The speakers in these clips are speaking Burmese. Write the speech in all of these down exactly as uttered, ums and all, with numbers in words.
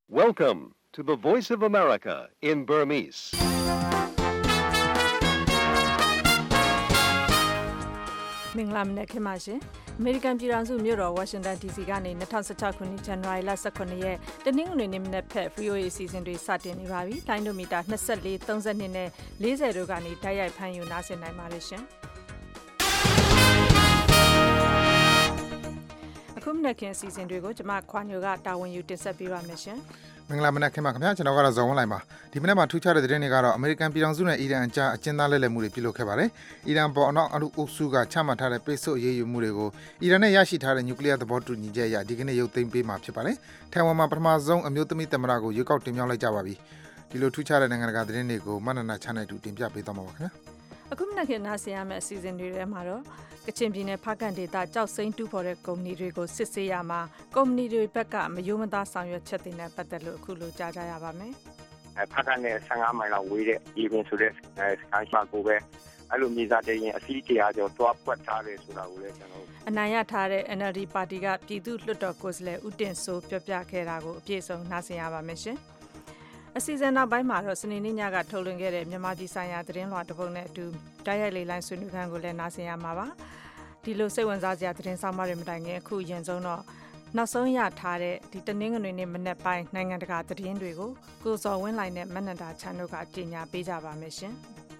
Welcome to the Voice of America in Burmese. ။မင်္ဂလာမနက်ခင်းပါရှင်။ American ပြည်ထောင်စုမြို့တော် Washington ဒီ စီ ကနေ၂၀၁၆ခုနှစ် ဇန်နဝါရီလ၁၇ရက်တနင်္ဂနွေနေ့မနက်ဖက် ဗွီအိုအေ အစီအစဉ်တွေစတင်နေပါပြီ။လိုင်းဒိုမီတာ၂၄, ၃၂နဲ့၄၀တို့ကနေတိုက်ရိုက်ဖမ်းယူနားဆင်နိုင်ပါတယ်ရှင်။အခုမနက်ခင်းအစီအစဉ်တွေကိုကျွန်မခွာညိုကတာဝန်ယူတင်ဆက်ပေးပါမယ်ရှင်။မင်္ဂလာမနက်ခင်းပါခင်ဗျာကျွန်တော်ကတော့ဇော်ဝင်းလိုင်ပါဒီမနေ့မှာထူးခြားတဲ့သတင်းတွေကတော့အမေရိကန်ပြည်ထောင်စုနဲ့အီရန်အကြားအကျဉ်းသားလဲလှယ်မှုတွေပြုလုပ်ခဲ့ပါတယ်အီရန်ပေါ်အနောက်အုပ်စုကချမှတ်ထားတဲ့ပိတ်ဆို့အရေးယူမှုတွေကိုအီရန်နဲ့ရရှိထားတဲ့နျူကလ িয়ার သဘောတူညီချက်အရဒီကနေ့ရုပ်သိမ်းပေးမှာဖြစ်ပါတယ်ထိုင်ဝမ်မှာပထမဆုံးအမျိုးသမီးသမ္မတကိုရွေးကောက်တင်မြှောက်လိုက်ကြပါပြီဒီလိုထူးခြားတဲ့နိုင်ငံတကာသတင်းတွေကိုမနနာချနိုင်တူတင်ပြပေးသွားမှာပါခင်ဗျာအခုမနက်ခင်းနားဆင်ရမယ့်အစီအစဉ်တွေထဲမှာတော့ကချင်ပြည်နယ်ဖားကန့်ဒေသကြောက်စိမ့်တူဖော်တဲ့ကုမ္ပဏီတွေကိုစစ်ဆေးရမှာကုမ္ပဏီတွေဘက်ကမယိုးမသားဆောင်ရွက်ချက်တွေနဲ့ပတ်သက်လို့အခုလိုကြားကြရပါမယ်။ဖားကန့်နဲ့၁၅မိုင်လောက်ဝေးတဲ့ဒီပင်ဆိုတဲ့စကိုင်းမှာကိုပဲအဲ့လိုမြေသားတရင်အစီအတရားကျော်တွားပွက်ထားတယ်ဆိုတာကိုလည်းကျွန်တော်အနိုင်ရထားတဲ့ N L D ပါတီကပြည်သူ့လွှတ်တော်ကိုယ်စားလှယ်ဦးတင်စိုးပြောပြခဲ့တာကိုအပြည့်အစုံနားဆင်ရပါမယ်ရှင်။အစီအစဉ်နောက်ပိုင်းမှာတော့စနေနေ့ညကထုတ်လွှင့်ခဲ့တဲ့မြန်မာပြည်ဆိုင်ရာသတင်းလွှာတစ်ပုဒ်နဲ့အတူတိုက်ရိုက်လေးလိုင်းဆွေးနွေးခန်းကိုလည်းနားဆင်ရမှာပါဒီလိုစိတ်ဝင်စားစရာသတင်းဆောင်မတွေမတိုင်ခင်အခုရင်ဆုံးတော့နောက်ဆုံးရထားတဲ့ဒီတနင်္ဂနွေနေ့မနက်ပိုင်းနိုင်ငံတကာသတင်းတွေကိုကိုစော်ဝင်းလိုင်နဲ့မနန္တာချန်တို့ကကြေညာပေးကြပါမယ်ရှင်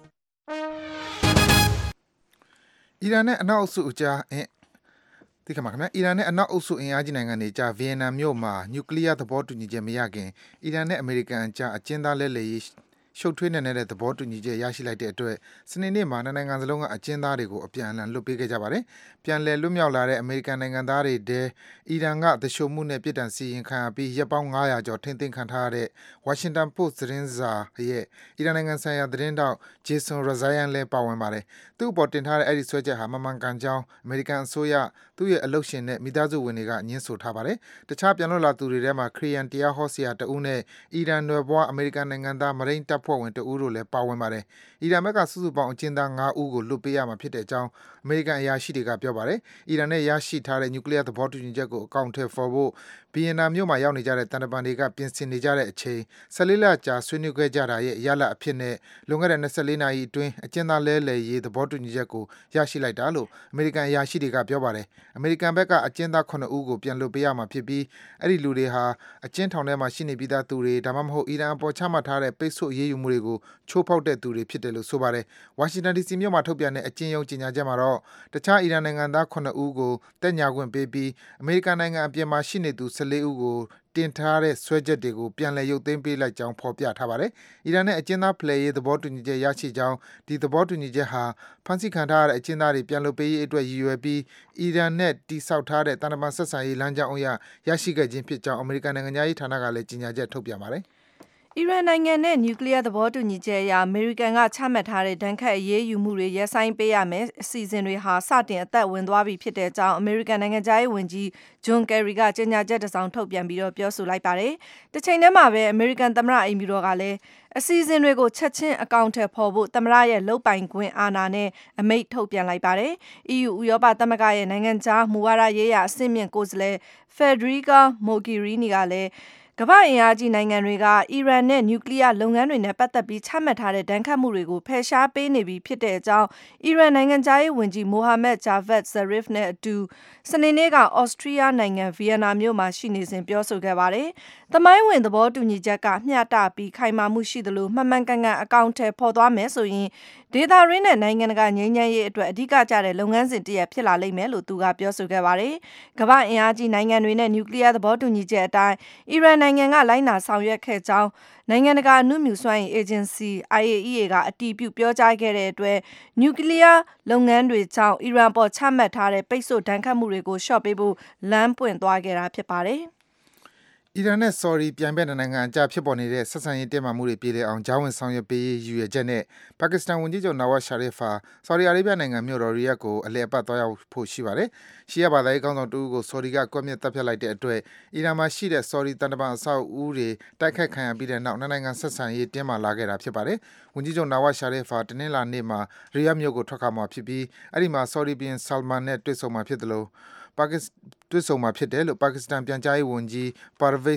အီရန်နဲ့အနောက်အုပ်စုအကြားဒီကမှာခင်ဗျာအီရန်နဲ့အနောက်အုပ်စုအင်အားကြီးနိုင်ငံတွေကြားဗီယက်နမ်မြို့မှာနျူကလ িয়ার သဘောတူညီချက်မရခင်အီရန်နဲ့အမေရိကန်အကြားအကျဉ်းသားလဲလှယ်ရေးရှုပ်ထွေးနေတဲ့သဘောတူညီချက်ရရှိလိုက်တဲ့အတွက်စနေနေ့မှာနိုင်ငံစလုံးကအကျဉ်းသားတွေကိုအပြန်အလှန်လွတ်ပေးခဲ့ကြပါတယ်။ပြန်လည်လွတ်မြောက်လာတဲ့အမေရိကန်နိုင်ငံသားတွေတဲ့အီရန်ကသရှုံမှုနဲ့ပြည်တံစီရင်ခံရပြီးရက်ပေါင်း၅ရာကျော်ထိန်းသိမ်းခံထားရတဲ့ Washington Post သတင်းစာရဲ့အီရန်နိုင်ငံဆိုင်ရာသတင်းတောက် Jason Rezaian လည်းပါဝင်ပါတယ်။သူ့အပေါ်တင်ထားတဲ့အဲ့ဒီဆွဲချက်ဟာမမှန်ကန်ကြောင်းအမေရိကန်အစိုးရသူ့ရဲ့အလုပ်ရှင်နဲ့မိသားစုဝင်တွေကညှင်းဆိုထားပါတယ်။တခြားပြန်လွတ်လာသူတွေထဲမှာခရီးယန်တရားဟောဆရာတဦးနဲ့အီရန်နွယ်ဘွားအမေရိကန်နိုင်ငံသားမရိန်းတပ်ဖွဲ့ဝင်တဦးတို့လည်းပါဝင်ပါတယ်။အီရန်ဘက်ကစုစုပေါင်းအကျဉ်းသား၅ဦးကိုလွတ်ပေးရမှာဖြစ်တဲ့အကြောင်းအမေရိကန်အရာရှိတွေကပြောပါတယ်။အီရန်နဲ့ရရှိထားတဲ့နျူကလ িয়ার သဘောတူညီချက်ကိုအကောင့်ထဲပေါ်ဖို့ဗီယက်နမ်မြို့မှာရောက်နေကြတဲ့တန်တပန်တွေကပြင်ဆင်နေကြတဲ့အချိန်၁၄လကြာဆွေးနွေးခဲ့ကြတာရဲ့ရလဒ်အဖြစ်နဲ့လွန်ခဲ့တဲ့၂၄နာရီအတွင်းအကျဉ်းသားလဲလှယ်ရေးသဘောတူညီချက်ကိုရရှိလိုက်တာလို့အမေရိကန်အရာရှိတွေကပြောပါတယ်။အမေရိကန်ဘက်ကအကျဉ်းသား၇ဦးကိုပြန်လွတ်ပေးရမှာဖြစ်ပြီးအဲ့ဒီလူတွေဟာအကျဉ်းထောင်ထဲမှာရှိနေပြီးသားသူတွေဒါမှမဟုတ်အီရန်အပေါ်ချမှတ်ထားတဲ့ပိတ်ဆို့အရေးယူမှုတွေကိုချိုးဖောက်တဲ့သူတွေဖြစ်တယ်လို့ဆိုပါတယ်။ဝါရှင်တန်ဒီစီမြို့မှာထုတ်ပြန်တဲ့အကျဉ်းရုံးကြေညာချက်မှာတော့တခြားအီရန်နိုင်ငံသား၇ဦးကိုတက်ညာခွင့်ပေးပြီးအမေရိကန်နိုင်ငံအပြင်မှာရှိနေသူ၁၄ဦးကိုတင်ထားတဲ့ဆွဲချက်တွေကိုပြန်လည်ရုပ်သိမ်းပေးလိုက်ကြောင်းဖော်ပြထားပါတယ်။အီရန်နဲ့အကျဉ်းသားဖလှယ်ရေးသဘောတူညီချက်ရရှိကြောင်းဒီသဘောတူညီချက်ဟာဖန်ဆီးခံထားရတဲ့အကျဉ်းသားတွေပြန်လွတ်ပေးရေးအတွက်ရည်ရွယ်ပြီးအီရန်နဲ့တိစောက်ထားတဲ့တန်တမာဆက်ဆံရေးလမ်းကြောင်းအရရရှိခဲ့ခြင်းဖြစ်ကြောင်းအမေရိကန်နိုင်ငံသားရေးဌာနကလည်းကြေညာချက်ထုတ်ပြန်ပါတယ်။အီရန်နိုင်ငံနဲ့နျူကလ িয়ার သဘောတူညီချက်အရအမေရိကန်ကချမှတ်ထားတဲ့ဒဏ်ခတ်အရေးယူမှုတွေရပ်ဆိုင်းပေးရမယ်အစီအစဉ်တွေဟာစတင်အသက်ဝင်သွားပြီဖြစ်တဲ့အကြောင်းအမေရိကန်နိုင်ငံသားရေးဝန်ကြီးဂျွန်ကယ်ရီကကြေညာချက်တစ်စောင်ထုတ်ပြန်ပြီးတော့ပြောဆိုလိုက်ပါတယ်။တစ်ချိန်တည်းမှာပဲအမေရိကန်သမ္မတအိမ်ဖြူတော်ကလည်းအစီအစဉ်တွေကိုချက်ချင်းအကောင့်ထဲပေါ်ဖို့သမ္မတရဲ့လုပ်ပိုင်ခွင့်အာဏာနဲ့အမိန့်ထုတ်ပြန်လိုက်ပါတယ်။ အီးယူဥရောပသမဂ္ဂရဲ့နိုင်ငံခြားမူဝါဒရေးရာအဆင့်မြင့်ကိုယ်စားလှယ်ဖက်ဒရီကာမိုဂီရီနီကလည်းကမ္ဘာ့အင်အားကြီးနိုင်ငံတွေကအီရန်နဲ့နျူကလ িয়ার လုပ်ငန်းတွေနဲ့ပတ်သက်ပြီးချမှတ်ထားတဲ့ဒဏ်ခတ်မှုတွေကိုဖယ်ရှားပေးနေပြီဖြစ်တဲ့အကြောင်းအီရန်နိုင်ငံသားရေးဝန်ကြီးမိုဟာမက်ဂျာဗတ်ဇရီဖ်နဲ့အတူစနေနေ့ကဩစတြီးယားနိုင်ငံဗီယက်နာမြို့မှာရှိနေစဉ်ပြောဆိုခဲ့ပါတယ်။သမိုင်းဝင်သဘောတူညီချက်ကမျှတပြီးခိုင်မာမှုရှိသလိုမှန်မှန်ကန်ကန်အကောင့်ထဲပေါ်သွားမယ်ဆိုရင်ဒေသရင်းနဲ့နိုင်ငံတကာငြိမ်းချမ်းရေးအတွက်အဓိကကျတဲ့လုပ်ငန်းစဉ်တစ်ရပ်ဖြစ်လာလိမ့်မယ်လို့သူကပြောဆိုခဲ့ပါတယ်။ကမ္ဘာ့အင်အားကြီးနိုင်ငံတွေနဲ့နျူကလ িয়ার သဘောတူညီချက်အတိုင်းအီရန်နိုင်ငံကလိုက်နာဆောင်ရွက်ခဲ့ကြောင်းနိုင်ငံတကာအနုမြူစွမ်းအင်အေဂျင်စီ I A E A ကအတည်ပြုပြောကြားခဲ့တဲ့အတွက်နျူကလ িয়ার လုပ်ငန်းတွေကြောင့်အီရန်ပေါ်ချမှတ်ထားတဲ့ပိတ်ဆို့ဒဏ်ခတ်မှုတွေကိုလျှော့ပေးဖို့လမ်းပွင့်သွားခဲ့တာဖြစ်ပါတယ်။အီရန်နဲ့ဆော်ဒီပြိုင်ဘက်နိုင်ငံအကြားဖြစ်ပေါ်နေတဲ့ဆက်ဆံရေးတင်းမာမှုတွေပြေလည်အောင်ဂျာဝင်ဆောင်ရွက်ပေးရေးရည်ရွယ်ချက်နဲ့ပါကစ္စတန်ဝန်ကြီးချုပ်နာဝတ်ရှာရစ်ဖာဆော်ဒီအာရေးဗျနိုင်ငံမြို့တော်ရီယက်ကိုအလဲအပတ်သွားရောက်ဖို့ရှိပါတယ်။ရှီယာဘာသာရေးကောင်းဆောင်တူကိုဆော်ဒီကကွပ်မျက်တပ်ဖြတ်လိုက်တဲ့အတွက်အီရန်မှာရှိတဲ့ဆော်ဒီတန်တပန်အဆောက်အဦတွေတိုက်ခိုက်ခံရပြီးတဲ့နောက်နှစ်နိုင်ငံဆက်ဆံရေးတင်းမာလာခဲ့တာဖြစ်ပါတယ်။ဝန်ကြီးချုပ်နာဝတ်ရှာရစ်ဖာတနင်္လာနေ့မှာရီယက်မြို့ကိုထွက်ခွာမှာဖြစ်ပြီးအဲ့ဒီမှာဆော်ဒီဘီယံဆာလ်မန်နဲ့တွေ့ဆုံမှာဖြစ်တယ်လို့ပါကစ္စတွေ့ဆုံမှာဖြစ်တယ်လို့ပါကစ္စတန်ပြန်ကြားရေးဝန်ကြီးပါရဗစ်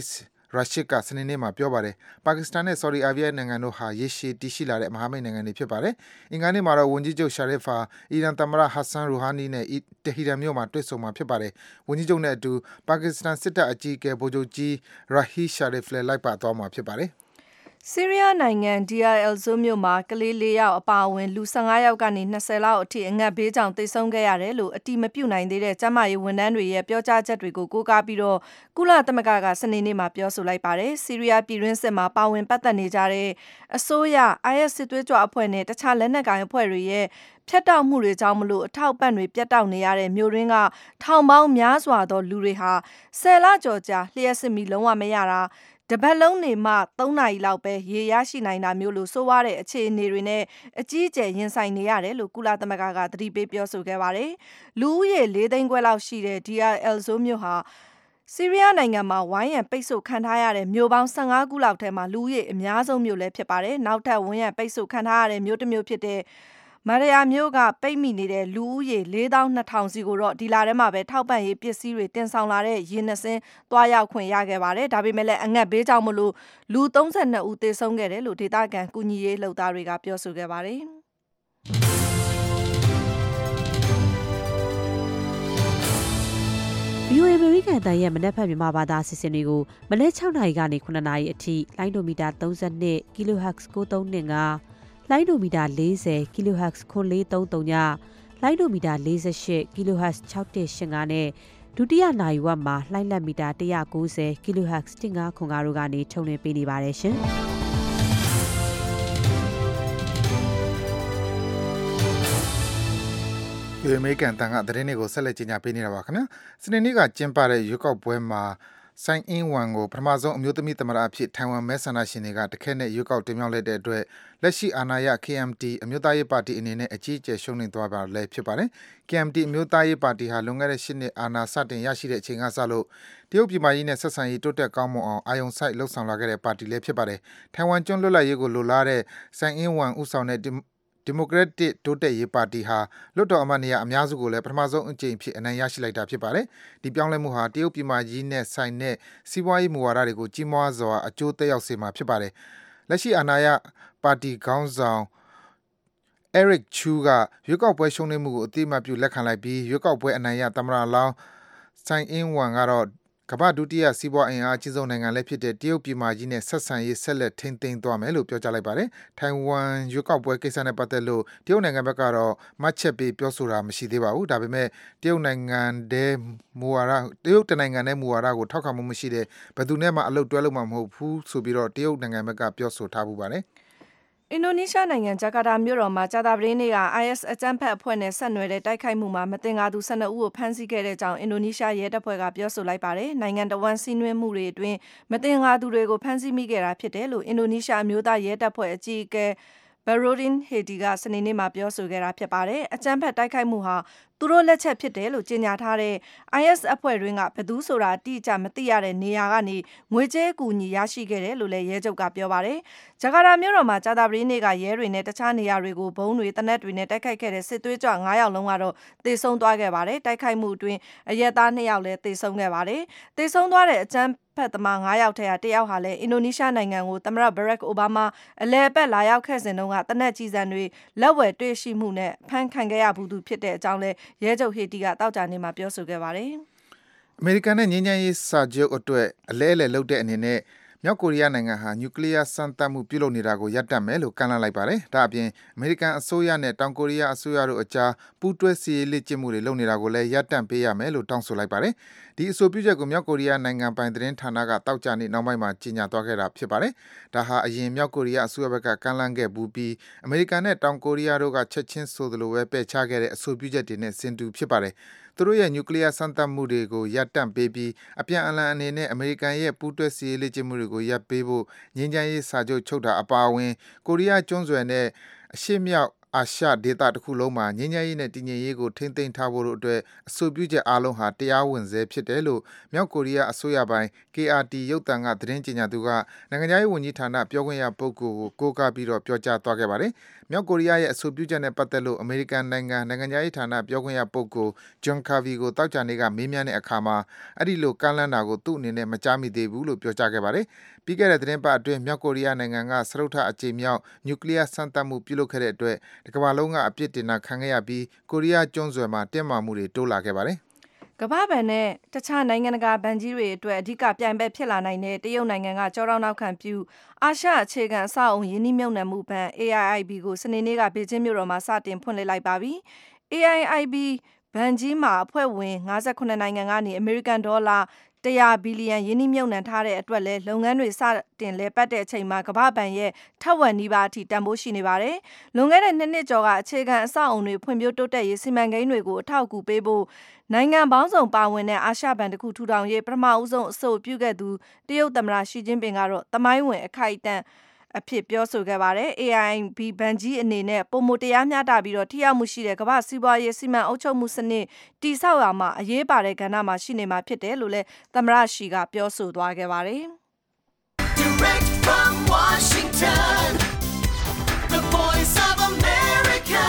ရာရှစ်ကစနေနေ့မှာပြောပါတယ်။ပါကစ္စတန်နဲ့ဆော်ဒီအာရေဗျနိုင်ငံတို့ဟာရေရှည်တည်ရှိလာတဲ့မဟာမိတ်နိုင်ငံတွေဖြစ်ပါတယ်။အင်္ဂါနေ့မှာတော့ဝန်ကြီးချုပ်ရှာရစ်ဖာအီရန်သမ္မတဟတ်ဆန်ရူဟာနီနဲ့တဟီရန်မြို့မှာတွေ့ဆုံမှာဖြစ်ပါတယ်။ဝန်ကြီးချုပ်နဲ့အတူပါကစ္စတန်စစ်တပ်အကြီးအကဲဗိုလ်ချုပ်ကြီးရာဟီရှာရစ်လည်းလိုက်ပါသွားမှာဖြစ်ပါတယ်။ဆီးရီးယားနိုင်ငံဒီယာအယ်ဇိုမြို့မှာကလေးလေးယောက်အပါအဝင်လူ၁၅ယောက်ကနေ၂၀လောက်အထိအငတ်ဘေးကြောင့်သေဆုံးခဲ့ရတယ်လို့အတိမပြုတ်နိုင်သေးတဲ့ကျန်းမာရေးဝန်ထမ်းတွေရဲ့ပြောကြားချက်တွေကိုကိုးကားပြီးတော့ကုလသမဂ္ဂကစနေနေ့မှာပြောဆိုလိုက်ပါတယ်။ဆီးရီးယားပြည်တွင်းစစ်မှာပါဝင်ပတ်သက်နေကြတဲ့အစိုးရ အိုင်အက်စ် စစ်သွေးကြွအဖွဲ့နဲ့တခြားလက်နက်ကိုင်အဖွဲ့တွေရဲ့ဖျက်တောက်မှုတွေကြောင့်မလို့အထောက်ပံ့တွေပြတ်တောက်နေရတဲ့မြို့ရင်းကထောင်ပေါင်းများစွာသောလူတွေဟာဆယ်လကျော်ကြာလျှက်စစ်မီလုံးဝမရတာတပတ်လုံးနေမှသုံးနာရီလောက်ပဲရေရရှိနိုင်တာမျိုးလို့ဆိုရတဲ့အခြေအနေတွေနဲ့အကြီးအကျယ်ရင်ဆိုင်နေရတယ်လို့ကုလသမဂ္ဂကသတိပေးပြောဆိုခဲ့ပါတယ်။လူဦးရေလေးသိန်းခွဲလောက်ရှိတဲ့ဒီယာအယ်ဇိုမြို့ဟာဆီးရီးယားနိုင်ငံမှာဝိုင်းရံပိတ်ဆို့ခံထားရတဲ့မြို့ပေါင်း၁၅ခုလောက်ထဲမှာလူဦးရေအများဆုံးမြို့လည်းဖြစ်ပါတယ်။နောက်ထပ်ဝန်းရံပိတ်ဆို့ခံထားရတဲ့မြို့တစ်မြို့ဖြစ်တဲ့မရယာမျိုးကပိတ်မိနေတဲ့လူဦးရေလေးသောင်းနှစ်ထောင်စီကိုတော့ဒီလထဲမှာပဲထောက်ပံ့ရေးပစ္စည်းတွေတင်ဆောင်လာတဲ့ရေနစင်းသွားရောက်ခွင့်ရခဲ့ပါတယ်။ဒါပေမဲ့လည်းအငတ်ဘေးကြောင့်မလို့လူ၃၂ဦးသေဆုံးခဲ့တယ်လို့ဒေသခံကူညီရေးလှုပ်သားတွေကပြောဆိုခဲ့ပါတယ်။ဗီအိုအေ American တန်ရဲ့မနက်ဖြန်မြန်မာဘာသာအစီအစဉ်တွေကိုမနက်၆နာရီကနေခုနှစ်နာရီအထိလိုင်းဒိုမီတာ၃၂ kilohertz ၉၃၂၅လိုင်းဒိုမီတာ၄၀ kilohertz ခွန်၄၃၃ညလိုင်းဒိုမီတာ၄၈ kilohertz ၆၁၈၅နဲ့ဒုတိယနာရီဝက်မှာလိုင်းလက်မီတာ၁၉၀ kilohertz ၁၅ခွန်၅တို့ကနေထုတ်လွှင့်ပေးနေပါတယ်ရှင်။ဒီအမေရိကန်တန်ကသတင်းတွေကိုဆက်လက်ကြီးညာပေးနေတာပါခင်ဗျာ။စနေနေ့ကကျင်းပတဲ့ရွေးကောက်ပွဲမှာဆိုင်အင်းဝမ်ကိုပထမဆုံးအမျိုးသမီးသမ္မတအဖြစ်ထိုင်ဝမ်မဲဆန္ဒရှင်တွေကတခဲနဲ့ရွေးကောက်တင်မြှောက်လိုက်တဲ့အတွက်လက်ရှိအာဏာရ K M T အမျိုးသားရေးပါတီအနေနဲ့အကြီးအကျယ်ရှုံးနိမ့်သွားပါလည်းဖြစ်ပါတယ်။ K M T အမျိုးသားရေးပါတီဟာလွန်ခဲ့တဲ့၈နှစ်အာဏာစတင်ရရှိတဲ့အချိန်ကစလို့တရုတ်ပြည်မကြီးနဲ့ဆက်ဆံရေးတိုးတက်ကောင်းမွန်အောင်အာရုံစိုက်လှုပ်ဆောင်လာခဲ့တဲ့ပါတီလည်းဖြစ်ပါတယ်။ထိုင်ဝမ်ကျွန်းလွတ်လပ်ရေးကိုလိုလားတဲ့ဆိုင်အင်းဝမ်ဦးဆောင်တဲ့ဒီမိုကရက်တစ်တိုးတက်ရေးပါတီဟာလွှတ်တော်အမတ်နေရာအများစုကိုလည်းပထမဆုံးအကြိမ်ဖြစ်အနိုင်ရရှိလိုက်တာဖြစ်ပါတယ်။ဒီပြောင်းလဲမှုဟာတရုတ်ပြည်မကြီးနဲ့ဆိုင်တဲ့စီးပွားရေးမူဝါဒတွေကိုကြီးမားစွာအကျိုးသက်ရောက်စေမှာဖြစ်ပါတယ်။လက်ရှိအာဏာရပါတီခေါင်းဆောင် Eric Chu ကရွေးကောက်ပွဲရှုံးနိမ့်မှုကိုအတိအမှတ်ပြုလက်ခံလိုက်ပြီးရွေးကောက်ပွဲအနိုင်ရသမ္မတလောင်းဆိုင်အင်းဝမ်ကတော့ကမ္ဘာဒုတိယစီးပွားအင်အားအကြီးဆုံးနိုင်ငံလည်းဖြစ်တဲ့တရုတ်ပြည်မကြီးနဲ့ဆက်ဆံရေးဆက်လက်ထိန်းသိမ်းသွားမယ်လို့ပြောကြားလိုက်ပါတယ်။ထိုင်ဝမ်ရွေးကောက်ပွဲကိစ္စနဲ့ပတ်သက်လို့တရုတ်နိုင်ငံဘက်ကတော့မှတ်ချက်ပေးပြောဆိုတာမရှိသေးပါဘူး။ဒါပေမဲ့တရုတ်နိုင်ငံတဲ့မူဝါဒတရုတ်တနိုင်ငံနဲ့မူဝါဒကိုထောက်ခံမှုမရှိတဲ့ဘယ်သူနဲ့မှအလုပ်တွဲလုပ်မှာမဟုတ်ဘူးဆိုပြီးတော့တရုတ်နိုင်ငံဘက်ကပြောဆိုထားပူပါတယ်။အင်ဒိုနီးရှားနိုင်ငံဂျကာတာမြို့တော်မှာကြာသပတေးနေ့က အိုင်အက်စ် အကြမ်းဖက်အဖွဲ့နဲ့ဆက်နွယ်တဲ့တိုက်ခိုက်မှုမှာမသင်္ကာသူ၁၂ဦးကိုဖမ်းဆီးခဲ့တဲ့အကြောင်းအင်ဒိုနီးရှားရဲတပ်ဖွဲ့ကပြောဆိုလိုက်ပါတယ်။နိုင်ငံတော်ဝန်စီးနွှဲမှုတွေအတွင်းမသင်္ကာသူတွေကိုဖမ်းဆီးမိခဲ့တာဖြစ်တယ်လို့အင်ဒိုနီးရှားအမျိုးသားရဲတပ်ဖွဲ့အကြီးအကဲBarodin Hedi ကစနေနေ့မှာပြောဆိုခဲ့တာဖြစ်ပါတယ်။အကြမ်းဖက်တိုက်ခိုက်မှုဟာသူတို့လက်ချက်ဖြစ်တယ်လို့ကြေညာထားတဲ့ အိုင်အက်စ် အဖွဲ့တွင်းကဘယ်သူဆိုတာအတိအကျမသိရတဲ့နေရာကနေငွေကြေးအကူအညီရရှိခဲ့တယ်လို့လည်းရဲချုပ်ကပြောပါတယ်။ဂျကာတာမြို့တော်မှာကြာသပတေးနေ့ကရဲတွေနဲ့တခြားနေရာတွေကိုဘုံတွေတနက်တွေနဲ့တိုက်ခိုက်ခဲ့တဲ့စစ်သွေးကြွ၅ယောက်လုံးကတော့သေဆုံးသွားခဲ့ပါတယ်။တိုက်ခိုက်မှုအတွင်းအရက်သား၂ယောက်လည်းသေဆုံးခဲ့ပါတယ်။သေဆုံးသွားတဲ့အကြမ်းဖက်သမား၅ယောက်ထဲကတစ်ယောက်ဟာလည်းအင်ဒိုနီးရှားနိုင်ငံကိုသမ္မတဘရက်အိုဘားမားအလဲအပတ်လာရောက်ခဲ့စဉ်တုန်းကတနက်ကြီးစံတွေလက်ဝယ်တွေ့ရှိမှုနဲ့ဖမ်းခံခဲ့ရဘူးသူဖြစ်တဲ့အကြောင်းလည်းရဲချုပ်ဟေတီကတောက်ကြနေမှာပြောဆိုခဲ့ပါတယ်။အမေရိကန်နဲ့ငြိမ်းချမ်းရေးစာချုပ်အတွက်အလဲအလဲလုပ်တဲ့အနေနဲ့မြောက်ကိုရီးယားနိုင်ငံဟာနျူကလ িয়ার စမ်းသပ်မှုပြုလုပ်နေတာကိုရပ်တန့်မယ်လို့ကန့်လန့်လိုက်ပါတယ်။ဒါအပြင်အမေရိကန်အစိုးရနဲ့တောင်ကိုရီးယားအစိုးရတို့အကြားပူးတွဲစီရေးလေ့ကျင့်မှုတွေလုပ်နေတာကိုလည်းရပ်တန့်ပေးရမယ်လို့တောင်းဆိုလိုက်ပါတယ်။ဒီအဆိုပြုချက်ကိုမြောက်ကိုရီးယားနိုင်ငံပိုင်သတင်းဌာနကတောက်ကြနေနောက်ပိုင်းမှာကြေညာသွားခဲ့တာဖြစ်ပါတယ်။ဒါဟာအရင်မြောက်ကိုရီးယားအစိုးရဘက်ကကန့်လန့်ခဲ့ဘူးပြီးအမေရိကန်နဲ့တောင်ကိုရီးယားတို့ကချက်ချင်းဆိုသလိုပဲပယ်ချခဲ့တဲ့အဆိုပြုချက်တွေနဲ့ဆင်တူဖြစ်ပါတယ်။သူတို့ရဲ့နျူကလ িয়ার စမ်းသပ်မှုတွေကိုရပ်တန့်ပေးပြီးအပြန်အလှန်အနေနဲ့အမေရိကန်ရဲ့ပူးတွဲစီရေးလေ့ကျင့်မှုတွေကိုရပ်ပေးဖို့ငြိမ်းချမ်းရေးစာချုပ်ချုပ်တာအပါအဝင်ကိုရီးယားကျွန်းဆွယ်နဲ့အရှေ့မြောက်အာအာရှဒေသတစ်ခုလုံးမှာငြိမ်းချမ်းရေးနဲ့တည်ငြိမ်ရေးကိုထိန်းသိမ်းထားဖို့တို့အတွက်အဆိုပြုချက်အားလုံးဟာတရားဝင်ဆဲဖြစ်တယ်လို့မြောက်ကိုရီးယားအစိုးရပိုင်း K R T ရုပ်သံကသတင်းကြေညာသူကနိုင်ငံခြားရေးဝန်ကြီးဌာနပြောခွင့်ရပုဂ္ဂိုလ်ကိုကိုးကားပြီးတော့ပြောကြားသွားခဲ့ပါတယ်။မြောက်ကိုရီးယားရဲ့အဆိုပြုချက်နဲ့ပတ်သက်လို့အမေရိကန်နိုင်ငံနိုင်ငံခြားရေးဌာနပြောခွင့်ရပုဂ္ဂိုလ် John Kirby ကိုတောက်ကြနေ့ကမေးမြန်းတဲ့အခါမှာအဲ့ဒီလိုကမ်းလှမ်းတာကိုသူ့အနေနဲ့မကြားမိသေးဘူးလို့ပြောကြားခဲ့ပါတယ်။ပြီးခဲ့တဲ့သတင်းပတ်အတွင်းမြောက်ကိုရီးယားနိုင်ငံကစရုပ်ထအကြိမ်မြောက်နျူကလ িয়ার စမ်းသပ်မှုပြုလုပ်ခဲ့တဲ့အတွက်ဒီကမ္ဘာလုံးကအပြစ်တင်တာခံခဲ့ရပြီးကိုရီးယားကျွန်းဆွယ်မှာတင်းမာမှုတွေတိုးလာခဲ့ပါတယ်ကမ္ဘာဘဏ်နဲ့တခြားနိုင်ငံတကာဘဏ်ကြီးတွေအတွက်အဓိကပြိုင်ဘက်ဖြစ်လာနိုင်တဲ့တရုတ်နိုင်ငံကကြောတောင်းနောက်ခံပြုအာရှအခြေခံအဆောက်အုံယင်းနှိမ့်မြုပ်နှံမှုဘဏ် A I I B ကိုစနေနေ့ကဘေကျင်းမြို့တော်မှာစတင်ဖွင့်လှစ်လိုက်ပါပြီ။ A I I B ဘဏ်ကြီးမှာအဖွဲ့ဝင်၅ခုနိုင်ငံကနေအမေရိကန်ဒေါ်လာတရာဘီလီယံယင်းနှိမ့်မြုပ်နှံထားတဲ့အတွက်လည်းလုပ်ငန်းတွေစတင်လဲပတ်တဲ့အချိန်မှာကမ္ဘာဘဏ်ရဲ့ထက်ဝက်နီးပါးအထိတန်ဖိုးရှိနေပါတယ်။လွန်ခဲ့တဲ့နှစ်နှစ်ကျော်ကအခြေခံအဆောက်အုံတွေဖွံ့ဖြိုးတိုးတက်ရေးစီမံကိန်းတွေကိုအထောက်အကူပေးဖို့နိုင်ငံပေါင်းစုံပါဝင်တဲ့အာရှဘဏ်တစ်ခုထူထောင်ရေးပထမဦးဆုံးအဆိုပြုခဲ့သူတရုတ်သမ္မတရှီကျင်းပင်ကတော့သမိုင်းဝင်အခိုက်အတန့်အဖြစ်ပြောဆိုခဲ့ပါတယ်။ A I I B ဘဏ်ကြီးအနေနဲ့ပုံမတရားမျှတပြီးတော့ထိရောက်မှုရှိတဲ့ကမ္ဘာစီးပွားရေးစီမံအုပ်ချုပ်မှုစနစ်တည်ဆောက်ရမှာအရေးပါတဲ့ကဏ္ဍမှာရှိနေမှာဖြစ်တယ်လို့လည်းသမ္မတရှီကပြောဆိုသွားခဲ့ပါတယ်။ Direct from Washington, the Voice of America,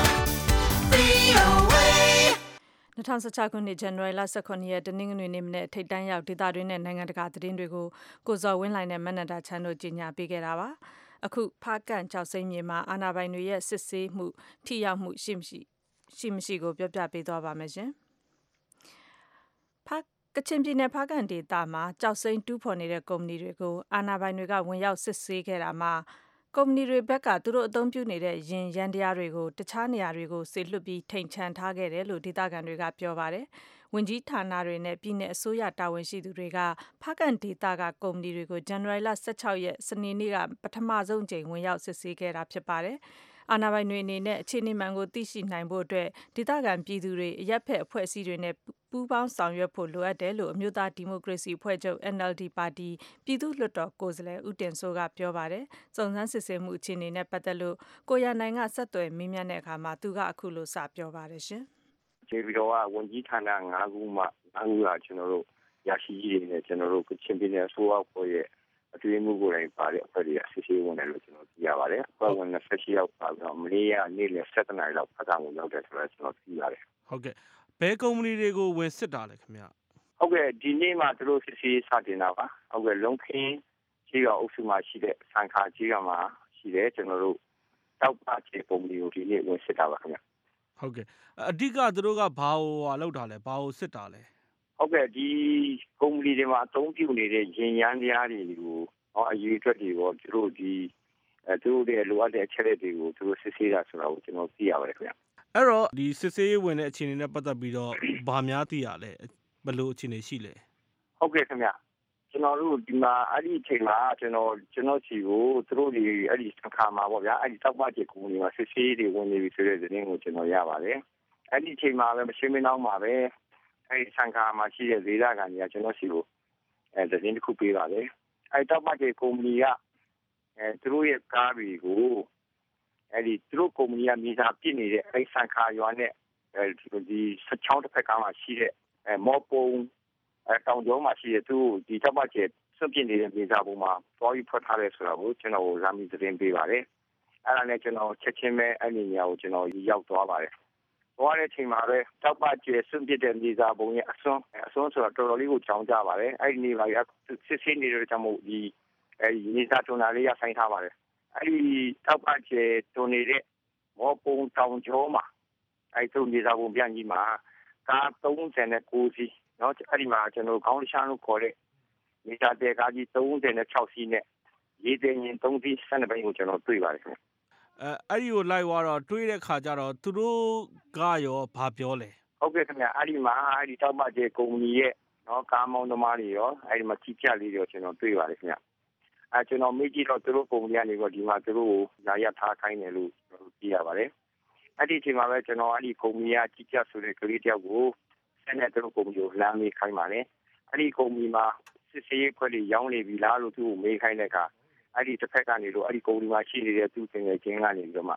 V O A ၂၀၁၆ခုနှစ်ဇန်နဝါရီလ၁၇ရက်တနင်္ဂနွေနေ့မနေ့ထိပ်တန်းရောက်ဒေသတွင်းနဲ့နိုင်ငံတကာသတင်းတွေကိုကိုဇော်ဝင်းလှိုင်နဲ့မနန္ဒာချမ်းတို့ကြီးညာပေးခဲ့တာပါအခုဖားကန့်ကြောက်စိမ့်မြေမှာအာဏာပိုင်တွေရဲ့စစ်ဆေးမှုထိရောက်မှုရှိမရှိရှိမရှိကိုပြောပြပေးသွားပါမယ်ရှင်ဖားကချင်ပြည်နယ်ဖားကန့်ဒေသမှာကြောက်စိမ့်တူးဖော်နေတဲ့ကုမ္ပဏီတွေကိုအာဏာပိုင်တွေကဝင်ရောက်စစ်ဆေးခဲ့တာမှာကုမ္ပဏီတွေဘက်ကသူတို့အသုံးပြုနေတဲ့ရင်ရန်တရားတွေကိုတခြားနေရာတွေကိုဆေလွတ်ပြီးထိန်ချန်ထားခဲ့တယ်လို့ဒေသခံတွေကပြောပါတယ်။ဝင်ကြီးဌာနတွေနဲ့ပြည်내အစိုးရတာဝန်ရှိသူတွေကဖားကန့်ဒေသကကုမ္ပဏီတွေကိုဇန်နဝါရီလ၁၆ရက်စနေနေ့ကပထမဆုံးကြိမ်ဝင်ရောက်စစ်ဆေးခဲ့တာဖြစ်ပါတယ်။အာဏာပိုင်တွေအနေနဲ့အခြေအနေမှန်ကိုသိရှိနိုင်ဖို့အတွက်ဒေသခံပြည်သူတွေအရက်ဖက်အဖွဲ့အစည်းတွေနဲ့ပူးပေါင်းဆောင်ရွက်ဖို့လိုအပ်တယ်လို့အမျိုးသားဒီမိုကရေစီအဖွဲ့ချုပ် N L D ပါတီပြည်သူ့လွှတ်တော်ကိုယ်စားလှယ်ဦးတင်စိုးကပြောပါတယ်။စုံစမ်းစစ်ဆေးမှုအခြေအနေနဲ့ပတ်သက်လို့ကိုရနိုင်ကဆက်သွယ်မေးမြန်းတဲ့အခါမှာသူကအခုလိုစပြောပါတယ်ရှင်။ကျေပြီးတော့ဝန်ကြီးဌာန၅ခုမှ၅ခုကကျွန်တော်တို့ရရှိရေးနဲ့ကျွန်တော်တို့ကချင်ပြည်နယ်အစိုးရအဖွဲ့ရဲ့အတွင်းမှုကိုယ်တိုင်ပါတဲ့အဖွဲ့တွေကစစ်ဆေးဝင်တယ်လို့ကျွန်တော်သိရပါတယ်။အဖွဲ့ဝင်၂၈ယောက်ပါတော့မနေ့ကနေ့လယ်၁၇နာရီလောက်ဖတ်တာကိုရောက်တယ်ဆိုတော့ကျွန်တော်သိရတယ်။ဟုတ်ကဲ့ဘယ်ကုမ္ပဏီတွေကိုဝင်စစ်တာလဲခင်ဗျ။ဟုတ်ကဲ့ဒီနေ့မှသူတို့စစ်ဆေးစတင်တာပါ။ဟုတ်ကဲ့လုံခင်းကြီးကအုပ်စုမှာရှိတဲ့စံခါကြီးကမှာရှိတယ်ကျွန်တော်တို့တောက်ပါချေကုမ္ပဏီကိုဒီနေ့ဝင်စစ်တာပါခင်ဗျ။ဟုတ်ကဲ့အဓိကသူတို့ကဘာဟိုဟာလောက်တာလဲဘာဟိုစစ်တာလဲဟုတ်ကဲ့ဒီကုမ္ပဏီတွေမှာအသုံးပြုနေတဲ့ရင်ရန်တရားတွေကိုဟောအရေးအတွက်တွေရောသူတို့ဒီအဲသူတို့ရဲ့လိုအပ်တဲ့အချက်အလက်တွေကိုသူတို့စစ်ဆေးတာဆိုတာကိုကျွန်တော်သိရပါတယ်ခင်ဗျအဲ့တော့ဒီစစ်ဆေးရေးဝင်တဲ့အခြေအနေနဲ့ပတ်သက်ပြီးတော့ဗာများသိရလဲဘယ်လိုအခြေအနေရှိလဲဟုတ်ကဲ့ခင်ဗျကျွန်တော်တို့ဒီမှာအဲ့ဒီအချိန်မှာကျွန်တော်ကျွန်တော်ချီကိုသူတို့ဒီအဲ့ဒီအခါမှာပေါ့ဗျာအဲ့ဒီတောက်ပချေကုမ္ပဏီမှာစစ်ဆေးတွေဝင်နေပြီဆိုတဲ့သတင်းကိုကျွန်တော်ရပါတယ်အဲ့ဒီအချိန်မှာပဲမရှင်းမနှောင်းမှာပဲအဲ့ဒီစံခါမှာရှိတဲ့ဒေသခံတွေကကျွန်တော်စီကိုအဲသတင်းတစ်ခုပေးပါလေအဲ့တောက်ပါကျေကုမ္ပဏီကအဲသူတို့ရဲ့ကားတွေကိုအဲ့ဒီသူတို့ကုမ္ပဏီကမြေစာပစ်နေတဲ့အဲ့စံခါရွာနဲ့အဲဒီဆက်ချောင်းတစ်ဖက်ကမှရှိတဲ့အဲမော်ပုံအဲတောင်ကျောင်းမှာရှိတဲ့သူဒီတောက်ပါကျေစွန့်ပစ်နေတဲ့မြေစာပုံမှာသွားပြီးဖွက်ထားတယ်ဆိုတာကိုကျွန်တော်လာမီသတင်းပေးပါတယ်အဲ့ဒါနဲ့ကျွန်တော်ချက်ချင်းပဲအဲ့ဒီနေရာကိုကျွန်တော်ရောက်သွားပါတယ်သွားတဲ့အချိန်မှာပဲတောက်ပကျဲစွန့်ပစ်တဲ့မြေစာပုံရဲ့အစွန်းအစွန်းဆိုတော့တော်တော်လေးကိုကြောင်ကြပါတယ်အဲ့ဒီနေရာကစစ်စစ်နေတဲ့ကြောင့်မို့ဒီအဲဒီမြေစာတွန်တာလေးရဆိုင်ထားပါတယ်အဲ့ဒီတောက်ပကျဲတွန်နေတဲ့မော်ပုံတောင်ကျောမှာအဲ့ဒီမြေစာပုံပြန်ကြီးမှာကား၃၉စီးเนาะအဲ့ဒီမှာကျွန်တော်ခေါင်းရှားလို့ခေါ်တဲ့မြေစာတဲကားကြီး၃၆စီးနဲ့ရေးတဲ့ရင်၃စီး၁၂ဘိန်းကိုကျွန်တော်တွေ့ပါတယ်ခင်ဗျအဲအဲ့ဒီကိုလိုက်သွားတော့တွေးတဲ့ခါကျတော့သူတို့ကရောဘာပြောလဲဟုတ်ကဲ့ခင်ဗျအဲ့ဒီမှာအဲ့ဒီတောက်ပကျေကုမ္ပဏီရဲ့နော်ကားမောင်းသမားတွေရောအဲ့ဒီမှာကြီးကြလေးတွေကျွန်တော်တွေ့ပါတယ်ခင်ဗျအဲကျွန်တော်မေးကြည့်တော့သူတို့ကုမ္ပဏီကနေတော့ဒီမှာသူတို့ကိုလာရထားခိုင်းတယ်လို့ကျွန်တော်သိရပါတယ်အဲ့ဒီအချိန်မှာပဲကျွန်တော်အဲ့ဒီကုမ္ပဏီကကြီးကြဆိုတဲ့ကလေးတယောက်ကိုဆက်နေသူတို့ကုမ္ပဏီကိုလမ်းမေးခိုင်းပါတယ်အဲ့ဒီကုမ္ပဏီမှာစစ်ဆေးရေးခွက်တွေရောင်းနေပြီလားလို့သူ့ကိုမေးခိုင်းတဲ့အခါအဲ့ဒီတစ်ဖက်ကနေတော့အဲ့ဒီကုမ္ပဏီမှာရှိနေတဲ့သူ့တင်ငယ်ချင်းကနေပြီးတော့မှ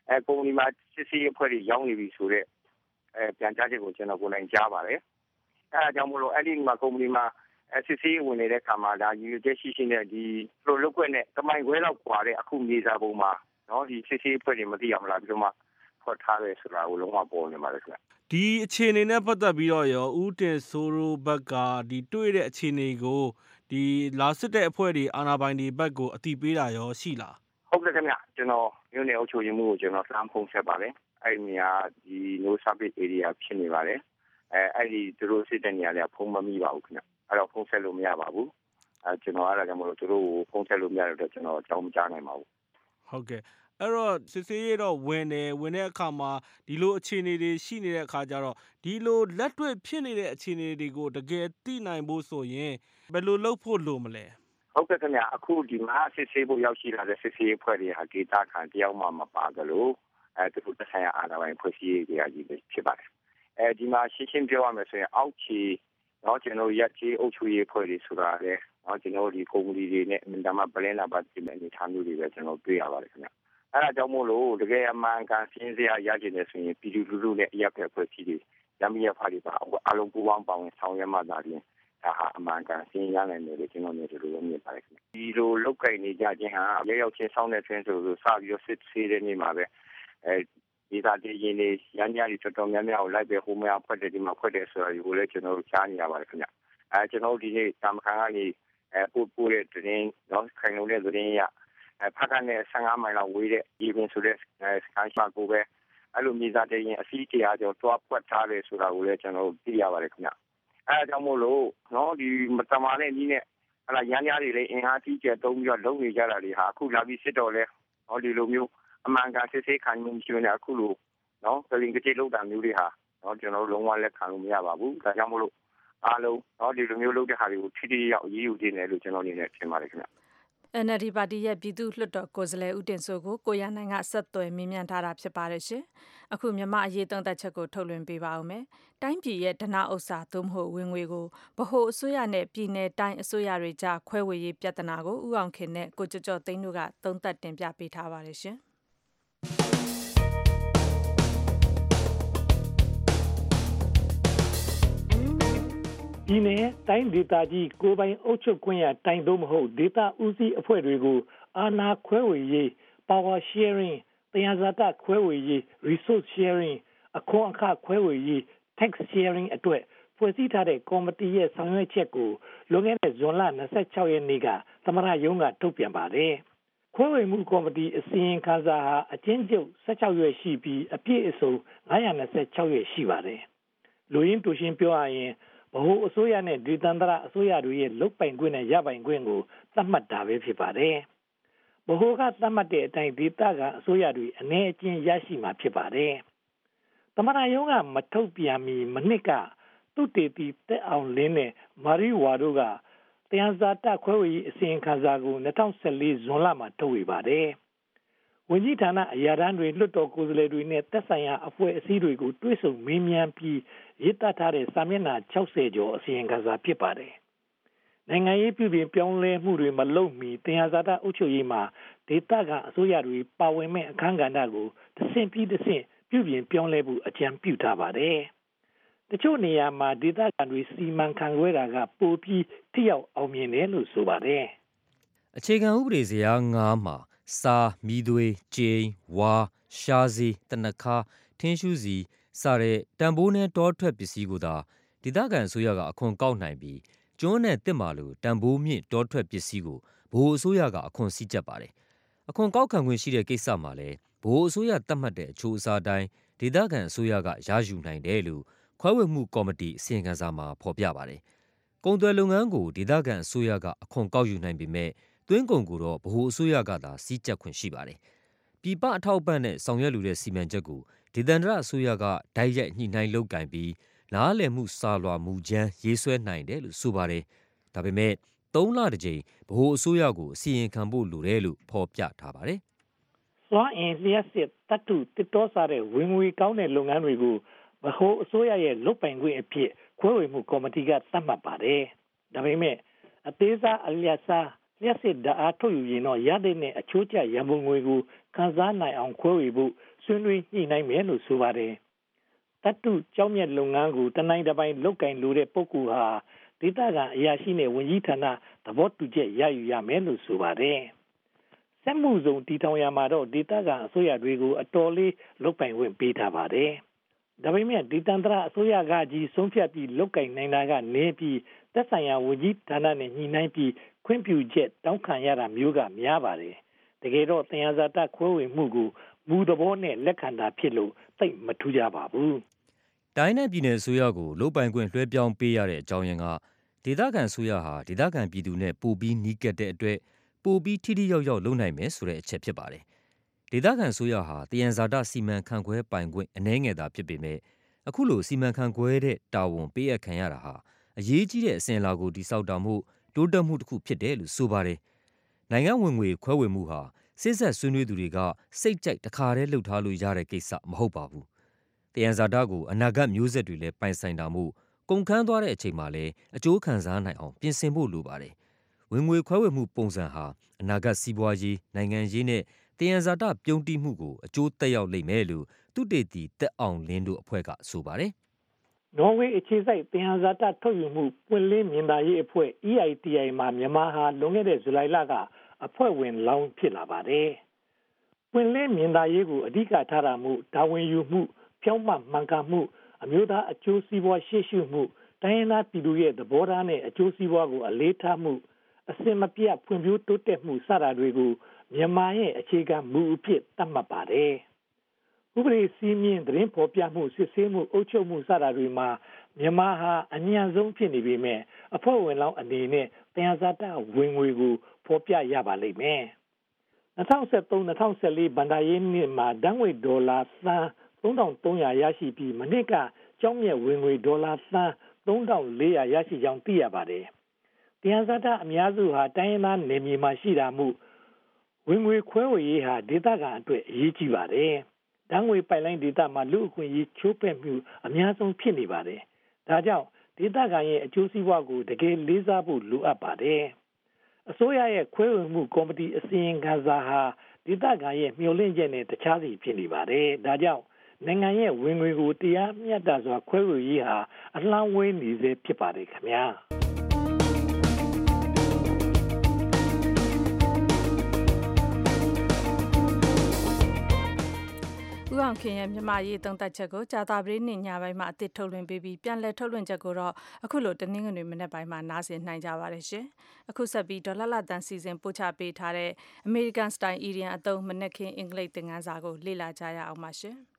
အဲကုမ္ပဏီမှာစစ်ဆေးအဖွဲ့တွေရောက်နေပြီဆိုတော့အဲပြန်ကြားချက်ကိုကျွန်တော်ကိုယ်တိုင်ကြားပါတယ်အဲဒါကြောင့်မလို့အဲ့ဒီမှာကုမ္ပဏီမှာစစ်ဆေးဝင်နေတဲ့ခါမှာဒါယူချက်ရှိရှိနဲ့ဒီလိုလုတ်ခွက်နဲ့တမိုင်ခွဲလောက်ကွာတဲ့အခုမြေစာပုံမှာနော်ဒီစစ်ဆေးအဖွဲ့တွေမသိအောင်လားပြီးတော့မှဖော်ထားရဲဆိုတာကိုလုံးဝပေါ်နေပါလေခင်ဗျဒီအခြေအနေနဲ့ပတ်သက်ပြီးတော့ရောဦးတင်စိုးရိုးဘက်ကဒီတွေ့တဲ့အခြေအနေကိုဒီလာစစ်တဲ့အဖွဲ့တွေအာဏာပိုင်တွေဘက်ကိုအတိပေးတာရောရှိလားဟုတ်ကဲ့ခင်ဗျကျွန်တော်မြို့နယ်အုပ်ချုပ်ရေးမှူးကိုကျွန်တော်လှမ်းဖုန်းဆက်ပါတယ်အဲ့ဒီနေရာဒီ no service area ဖြစ်နေပါတယ်အဲအဲ့ဒီသူတို့စစ်တဲ့နေရာတွေကဖုန်းမမိပါဘူးခင်ဗျအဲ့တော့ဖုန်းဆက်လို့မရပါဘူးအဲကျွန်တော်အဲ့ဒါကြောင့်မလို့သူတို့ကိုဖုန်းဆက်လို့မရတော့ကျွန်တော်အကြောင်းမကြားနိုင်ပါဘူးဟုတ်ကဲ့အဲ့တော့စစ်ဆေးရတော့ဝင်တယ်ဝင်တဲ့အခါမှာဒီလိုအခြေအနေတွေရှိနေတဲ့အခါကျတော့ဒီလိုလက်တွေ့ဖြစ်နေတဲ့အခြေအနေတွေကိုတကယ်သိနိုင်ဖို့ဆိုရင်ဘယ်လိုလုပ်ဖို့လိုမလဲဟုတ်ကဲ့ခင်ဗျအခုဒီမှာစစ်ဆေးဖို့ရောက်ရှိလာတဲ့စစ်ဆေးအဖွဲ့တွေဟာဒေတာခံတယောက်မှမပါကြလို့အဲသူတို့တရားအာဏာပိုင်ဖွဲ့စည်းရေးတရားကြီးဖြစ်ပါတယ်အဲဒီမှာရှင်းရှင်းပြောရမယ်ဆိုရင်အောက်ခြေတော့ကျွန်တော်ရက်ကြီးအုပ်ချုပ်ရေးအဖွဲ့တွေဆိုတာလေတော့ကျွန်တော်ဒီကုမ္ပဏီတွေနဲ့အင်တာမပလင်းလာပါတဲ့အနေထားမျိုးတွေပဲကျွန်တော်တွေ့ရပါတယ်ခင်ဗျအဲ့ဒါကြောင့်မို့လို့တကယ်အမှန်ကန်ရှင်းစရာရကျင်နေဆိုရင်ပြည်သူလူထုနဲ့အရက်ဖက်ဖွဲ့စည်းတွေရမရဖားတွေပါအလုံးပူပေါင်းပါဝင်ဆောင်ရွက်မှသာလျှင်ဒါဟာအမှန်ကန်ရှင်းရနိုင်တယ်လို့ကျွန်တော်တို့တို့မြင်ပါတယ်ခင်ဗျဒီလိုလောက်ကင်နေကြခြင်းဟာအရောက်ချင်းဆောင်းတဲ့တွင်ဆိုလို့စပြီးတော့စစ်ဆေးတဲ့နေ့မှာပဲအဲဒီသားတည်ရင်နေရမ်းရည်တော်တော်များများကိုလိုက်ပဲဟိုမှာဖွက်တယ်ဒီမှာဖွက်တယ်ဆိုတာကိုလည်းကျွန်တော်တို့ကြားနေရပါတယ်ခင်ဗျအဲကျွန်တော်ဒီနေ့တာမခံကနေအဲပို့ပို့တဲ့တွင်တော့ခိုင်လုံးတဲ့တွင်ရဖက်ကနေဆယ်ငါးမိုင်လောက်ဝေးတဲ့ even ဆိုတဲ့စကန်ရှာကိုပဲအဲ့လိုမြေသားတည်ရင်အစီးတရားကျော်တွားဖွက်ထားတယ်ဆိုတာကိုလည်းကျွန်တော်သိရပါတယ်ခင်ဗျအဲဒါကြောင့်မို့လို့နော်ဒီမတမာတဲ့နည်းနဲ့ဟလာရမ်းရည်တွေလည်းအင်အားကြီးကျတုံးပြီးတော့လုံနေကြတာတွေဟာအခုလာပြီးစစ်တော်လဲဟောဒီလိုမျိုးအမှန်ကန်စစ်ဆေးခံမှုရှိနေအခုလိုနော်ကလင်ကတိလောက်တာမျိုးတွေဟာနော်ကျွန်တော်တို့လုံးဝလက်ခံလို့မရပါဘူးဒါကြောင့်မို့လို့အားလုံးနော်ဒီလိုမျိုးလုပ်တဲ့ဟာတွေကိုထိထိရောက်ရေးယူတင်တယ်လို့ကျွန်တော်အနေနဲ့ထင်ပါတယ်ခင်ဗျအန် အယ် ဒီ ပါတီရဲ့ပြည်သူ့လွှတ်တော်ကိုယ်စားလှယ်ဦးတင်စိုးကိုကိုရနိုင်ကဆက်သွယ်မေးမြန်းထားတာဖြစ်ပါတယ်ရှင်။အခုမြန်မာအရေးသုံးသပ်ချက်ကိုထုတ်လွှင့်ပေးပါဦးမယ်။တိုင်းပြည်ရဲ့ဒဏဥစ္စာသို့မဟုတ်ဝင်ငွေကိုဗဟိုအစိုးရနဲ့ပြည်내တိုင်းအစိုးရတွေကြားခွဲဝေရေးပြဿနာကိုဦးအောင်ခင်နဲ့ကိုကျော်ကျော်သိန်းတို့ကသုံးသပ်တင်ပြပေးထားပါတယ်ရှင်။ဒီနေ့တိုင်းဒေသကြီးကိုပိုင်အုပ်ချုပ်ခွင့်ရတိုင်းသို့မဟုတ်ဒေသဦးစီးအဖွဲ့တွေကိုအာဏာခွဲဝေရေး power sharing တရားဇာတခွဲဝေရေး resource sharing အခွန်အခခွဲဝေရေး tax sharing အတွက်ဖွဲ့စည်းထားတဲ့ကော်မတီရဲ့ဆောင်ရွက်ချက်ကိုလွန်ခဲ့တဲ့ဇွန်လ၂၆ရက်နေ့ကသမရယုံကထုတ်ပြန်ပါတယ်။ခွဲဝေမှုကော်မတီအစီရင်ခံစာဟာအချင်းကျုပ်၁၆ရွက်ရှိပြီးအပြည့်အစုံ၅၂၆ရွက်ရှိပါတယ်။လူရင်းတူရှင်းပြောရရင်ဗဟိုအစိုးရနဲ့ဒေသန္တရအစိုးရတွေရဲ့လုပ်ပိုင်ခွင့်နဲ့ရပိုင်ခွင့်ကိုသတ်မှတ်တာပဲဖြစ်ပါတယ်။ဗဟိုကသတ်မှတ်တဲ့အတိုင်းဒေသကအစိုးရတွေအနေအချင်းရရှိမှာဖြစ်ပါတယ်။သမရယုံကမထုတ်ပြန်မီမနစ်ကသူတေတီတက်အောင်လင်းနဲ့မာရီဝါတို့ကတရားဇာတခွဲဝေရေးအစီရင်ခံစာကို၂၀၁၄ဇွန်လမှာထုတ်ဝေပါတယ်။ဝန်ကြီးဌာနအရာထမ်းတွေလွှတ်တော်ကိုယ်စားလှယ်တွေနဲ့သက်ဆိုင်ရာအဖွဲ့အစည်းတွေကိုတွဲဆုံမေးမြန်းပြီးရေးသားထားတဲ့စာမျက်နှာ၆၀ကျော်အစီရင်ခံစာဖြစ်ပါတယ်။နိုင်ငံရေးပြုပြင်ပြောင်းလဲမှုတွေမလုပ်မီတရားဇာတအုပ်ချုပ်ရေးမှာဒေသကအစိုးရတွေပါဝင်မဲ့အခမ်းကဏ္ဍကိုတစ်ဆင့်ပြီးတစ်ဆင့်ပြုပြင်ပြောင်းလဲဖို့အကြံပြုထားပါတယ်။တချို့နေရာမှာဒေသခံတွေစီမံခန့်ခွဲတာကပိုပြီးထိရောက်အောင်မြင်တယ်လို့ဆိုပါတယ်။အခြေခံဥပဒေဇယား၅မှာစာမီးသွေးကျိန်ဝါရှားစီတနခါထင်းရှုစီစတဲ့တန်ဖိုးနဲ့တောထွက်ပစ္စည်းကိုသာဒေသခံအစိုးရကအခွန်ကောက်နိုင်ပြီးကျွန်းနဲ့တစ်မာလိုတန်ဖိုးမြင့်တောထွက်ပစ္စည်းကိုဗဟိုအစိုးရကအခွန်စည်းကျပ်ပါတယ်။အခွန်ကောက်ခံခွင့်ရှိတဲ့ကိစ္စမှာလည်းဗဟိုအစိုးရသတ်မှတ်တဲ့အချိုးအစားတိုင်းဒေသခံအစိုးရကရယူနိုင်တယ်လို့ခွဲဝေမှုကော်မတီအစီရင်ခံစာမှာဖော်ပြပါတယ်။ကုန်သွယ်လုပ်ငန်းကိုဒေသခံအစိုးရကအခွန်ကောက်ယူနိုင်ပေမဲ့သွင်းကုန်ကိုတော့ဗဟိုအစိုးရကသာစည်းကျပ်ခွင့်ရှိပါတယ်။ပြည်ပအထောက်ပံ့နဲ့ဆောင်ရွက်လိုတဲ့စီမံချက်ကိုဒေသန္တရအစိုးရကဓာတ်ရိုက်ညှိနှိုင်းလုပ်ကင်ပြီးနားလည်မှုစာလွှာမူကြမ်းရေးဆွဲနိုင်တယ်လို့ဆိုပါတယ်။ဒါပေမဲ့သုံးလတစ်ကြိမ်ဗဟိုအစိုးရကိုအစီရင်ခံဖို့လိုတယ်လို့ဖော်ပြထားပါတယ်။စွမ်းအင်လျှက်စစ်တတ်ထုတစ်တော်စားတဲ့ဝင်ငွေကောင်းတဲ့လုပ်ငန်းတွေကိုဗဟိုအစိုးရရဲ့လုပ်ပိုင်ခွင့်အဖြစ်ခွဲဝေမှုကော်မတီကသတ်မှတ်ပါတယ်။ဒါပေမဲ့အသေးစားအလျက်စားလျှက်စစ်ဓာတ်အားထုတ်ယူရင်တော့ရတဲ့နဲ့အချိုးကျရန်ပုံငွေကိုခံစားနိုင်အောင်ခွဲဝေဖို့ဆွေးနွေးညှိနှိုင်းမယ်လို့ဆိုပါတယ်တတ်တုကြောင်းမြတ်လုပ်ငန်းကိုတနိုင်တစ်ပိုင်းလုပ်ကင်လိုတဲ့ပုဂ္ဂိုလ်ဟာဒေသခံအရာရှိနဲ့ဝန်ကြီးဌာနသဘောတူချက်ရယူရမယ်လို့ဆိုပါတယ်စက်မှုစုံတည်ထောင်ရမှာတော့ဒေသခံအစိုးရတွေကိုအတော်လေးလုပ်ပိုင်ခွင့်ပေးထားပါတယ်ဒါပေမဲ့ဒေသန္တရအစိုးရကကြီးဆုံးဖြတ်ပြီးလုပ်ကင်နိုင်တာကနေပြီးသက်ဆိုင်ရာဝန်ကြီးဌာနနဲ့ညှိနှိုင်းပြီးခွင့်ပြုချက်တောင်းခံရတာမျိုးကများပါတယ်တကယ်တော့သယံဇာတခွဲဝေမှုကိုမူသဘောနဲ့လက်ခံတာဖြစ်လို့သိပ်မထူးကြပါဘူးတိုင်းနဲ့ပြည်နယ်အစိုးရကိုလုပ်ပိုင်ခွင့်လွှဲပြောင်းပေးရတဲ့အကြောင်းရင်းကဒေသခံအစိုးရဟာဒေသခံပြည်သူနဲ့ပိုပြီးနီးကပ်တဲ့အတွက်ပိုပြီးထိထိရောက်ရောက်လုပ်နိုင်မယ်ဆိုတဲ့အချက်ဖြစ်ပါတယ်။ဒေသခံအစိုးရဟာတယံဇာတစီမံခန့်ခွဲပိုင်ခွင့်အနည်းငယ်သာဖြစ်ပေမဲ့အခုလိုစီမံခန့်ခွဲတဲ့တာဝန်ပေးအပ်ခံရတာဟာအရေးကြီးတဲ့အစဉ်အလာကိုတည်ဆောက်တာမို့တိုးတက်မှုတစ်ခုဖြစ်တယ်လို့ဆိုပါတယ်။နိုင်ငံဝင်ငွေခွဲဝေမှုဟာစစ်ဆက်ဆွေးနွေးသူတွေကစိတ်ကြိုက်တခါတည်းလှုပ်ထားလို့ရတဲ့ကိစ္စမဟုတ်ပါဘူး။တယံဇာတကိုအနာဂတ်မျိုးဆက်တွေလည်းပိုင်ဆိုင်တာမို့ကုန်ခန်းသွားတဲ့အချိန်မှာလည်းအကျိုးခံစားနိုင်အောင်ပြင်ဆင်ဖို့လိုပါတယ်။ဝင်ငွေခွဲဝေမှုပုံစံဟာအနာဂတ်စီးပွားရေးနိုင်ငံရေးနဲ့တယံဇာတပြုံးတိမှုကိုအကျိုးသက်ရောက်လိမ့်မယ်လို့သုတေသီတက်အောင်လင်းတို့အဖွဲ့ကဆိုပါတယ်။နော်ဝေအခြေစိုက်တယံဇာတထုတ်ယူမှုပွင့်လင်းမြင်သာရေးအဖွဲ့ E I T I မှာမြန်မာဟာလွန်ခဲ့တဲ့ဇူလိုင်လကအဖွဲ့ဝင်လောင်းဖြစ်လာပါတယ်။ပွင့်လင်းမြင်သာရေးကိုအဓိကထားတာမှုဒါဝင်ယူမှုဖြောင်းမှမှန်ကန်မှုအမျိုးသားအကျိုးစီးပွားရှေ့ရှုမှုတိုင်းရင်းသားပြည်သူရဲ့သဘောထားနဲ့အကျိုးစီးပွားကိုအလေးထားမှုအစင်မပြတ်ဖွံ့ဖြိုးတိုးတက်မှုစတာတွေကိုမြန်မာရဲ့အခြေခံမူအဖြစ်သတ်မှတ်ပါတယ်။ဥပဒေစည်းမျဉ်းသတင်းဖော်ပြမှုစစ်ဆေးမှုအုပ်ချုပ်မှုစတာတွေမှာမြန်မာဟာအညံ့ဆုံးဖြစ်နေပေမဲ့အဖွဲ့ဝင်လောင်းအနေနဲ့တယံဇာတဝင်ငွေကိုဖော်ပြရပါလိမ့်မယ်။၂၀၁၃ ၂၀၁၄ဘဏ္ဍာရေးနှစ်မှာဒဏ်ငွေဒေါ်လာသန်းသုံးထောင်သုံးရာရရှိပြီးမနှစ်ကကျောင်းမြတ်ဝင်ငွေဒေါ်လာသန်းသုံးထောင်လေးရာရရှိကြောင်းသိရပါတယ်။တယံဇာတအများစုဟာတိုင်းရင်းသားနယ်မြေမှာရှိတာမို့ဝင်ငွေခွဲဝေရေးဟာဒေသခံအတွက်အရေးကြီးပါတယ်။ဒဏ်ငွေပိုက်လိုင်းဒေသမှာလူအခွင့်အရေးချိုးဖက်မှုအများဆုံးဖြစ်နေပါတယ်။ဒါကြောင့်ဒေသခံရဲ့အကျိုးစီးပွားကိုတကယ်လေးစားဖို့လိုအပ်ပါတယ်။အစိုးရရဲ့ခွဲဝေမှုကော်မတီအစီရင်ခံစာဟာဒေသခံရဲ့မျှော်လင့်ချက်နဲ့တခြားစီဖြစ်နေပါတယ်။ဒါကြောင့်နိုင်ငံရဲ့ဝင်ငွေကိုတရားမျှတစွာခွဲဝေရေးဟာအလှမ်းဝေးနေစေဖြစ်ပါတယ်ခင်ဗျာဦးအောင်ခင်ရဲ့မြန်မာရေးသုံးသပ်ချက်ကိုကြာသပတေးနေ့ညပိုင်းမှာအသစ်ထုတ်လွှင့်ပေးပြီးပြန်လည်ထုတ်လွှင့်ချက်ကိုတော့အခုလိုတနင်္ဂနွေမနေ့ပိုင်းမှာနားဆင်နိုင်ကြပါတယ်ရှင်။အခုဆက်ပြီးဒေါ်လာလာတန်စီစဉ်ပို့ချပေးထားတဲ့ American Style Indian အသုံးမနက်ခင်းအင်္ဂလိပ်သင်ခန်းစာကိုလေ့လာကြရအောင်ပါရှင်။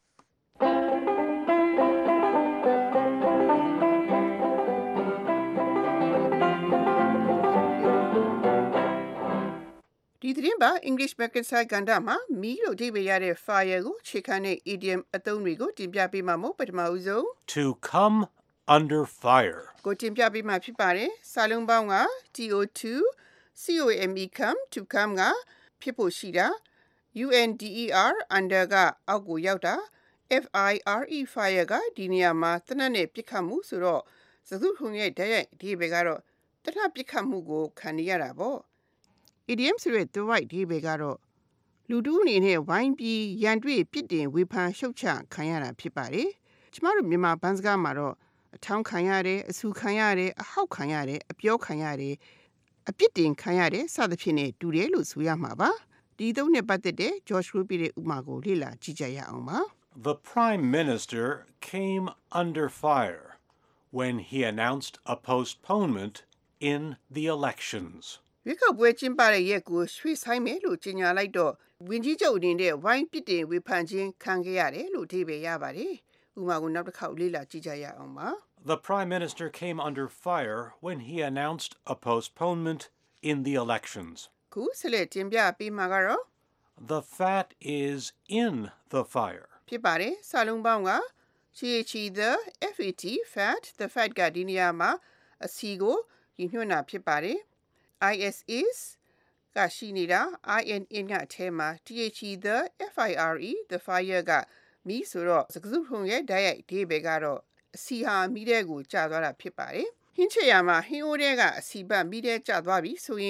ဒီသတင်းပါ English Macintyre ကဏ္ဍမှာမီးလို့အဓိပ္ပာယ်ရတဲ့ fire ကိုခြေခံတဲ့ idiom အသုံးတွေကိုတင်ပြပေးမှာမို့ပထမဦးဆုံး To come under fire ကိုတင်ပြပေးမှာဖြစ်ပါတယ်စာလုံးပေါင်းက T O two C O M E come to come ကဖြစ်ဖို့ရှိတာ U N D E R under ကအောက်ကိုရောက်တာ F I R E fire ကဒီနေရာမှာတနတ်နဲ့ပြစ်ခတ်မှုဆိုတော့စကားခုံရဲ့ဓာတ်ရိုက်အဓိပ္ပာယ်ကတော့တနတ်ပြစ်ခတ်မှုကိုခံနေရတာပေါ့idiom ဆိုတဲ့သွယ်ဝိုက်ဒီဘေကတော့လူတူးအနေနဲ့ဝိုင်းပြီးရန်တွေ့ပြစ်တင်ဝေဖန်ရှုတ်ချခံရတာဖြစ်ပါတယ်။ကျမတို့မြန်မာဘန်းစကားမှာတော့အထောင်းခံရတယ်အဆူခံရတယ်အဟောက်ခံရတယ်အပြောခံရတယ်အပြစ်တင်ခံရတယ်စသဖြင့်နဲ့တူတယ်လို့ဆိုရမှာပါ။ဒီသုံးနဲ့ပတ်သက်တဲ့ George Rule ပြတဲ့ဥပမာကိုလေ့လာကြည့်ကြရအောင်ပါ။ The Prime Minister came under fire when he announced a postponement in the elections. ရွေးကောက်ပွဲကျင်းပတဲ့ရက်ကိုရွှေ့ဆိုင်းမယ်လို့ကြေညာလိုက်တော့ဝန်ကြီးချုပ်အနေနဲ့ဝိုင်းပြစ်တင်ဝေဖန်ခြင်းခံခဲ့ရတယ်လို့အဓိပ္ပာယ်ရပါတယ်။ဥပမာကိုနောက်တစ်ခေါက်လေ့လာကြည့်ကြရအောင်ပါ။ The Prime Minister came under fire when he announced a postponement in the elections. ခုဆက်လက်တင်ပြပေးမှာကတော့ The fat is in the fire. ဖြစ်ပါတယ်။စာလုံးပေါင်းက the F A T fat the fat ကဒီနေရာမှာအစီကိုရည်ညွှန်းတာဖြစ်ပါတယ်။ is is ကရှိနေတာ in in ကအထဲမှာ the fire the fire ကမီးဆိုတော့စကားစုထုံရဲ့ဓာတ်ရိုက်အဓိပ္ပာယ်ကတော့အစီဟာမီးတဲ့ကိုကျသွားတာဖြစ်ပါတယ်ဟင်းချက်ရမှာဟင်းအိုးတဲ့ကအစီပတ်မီးတဲ့ကျသွားပြီဆိုရင်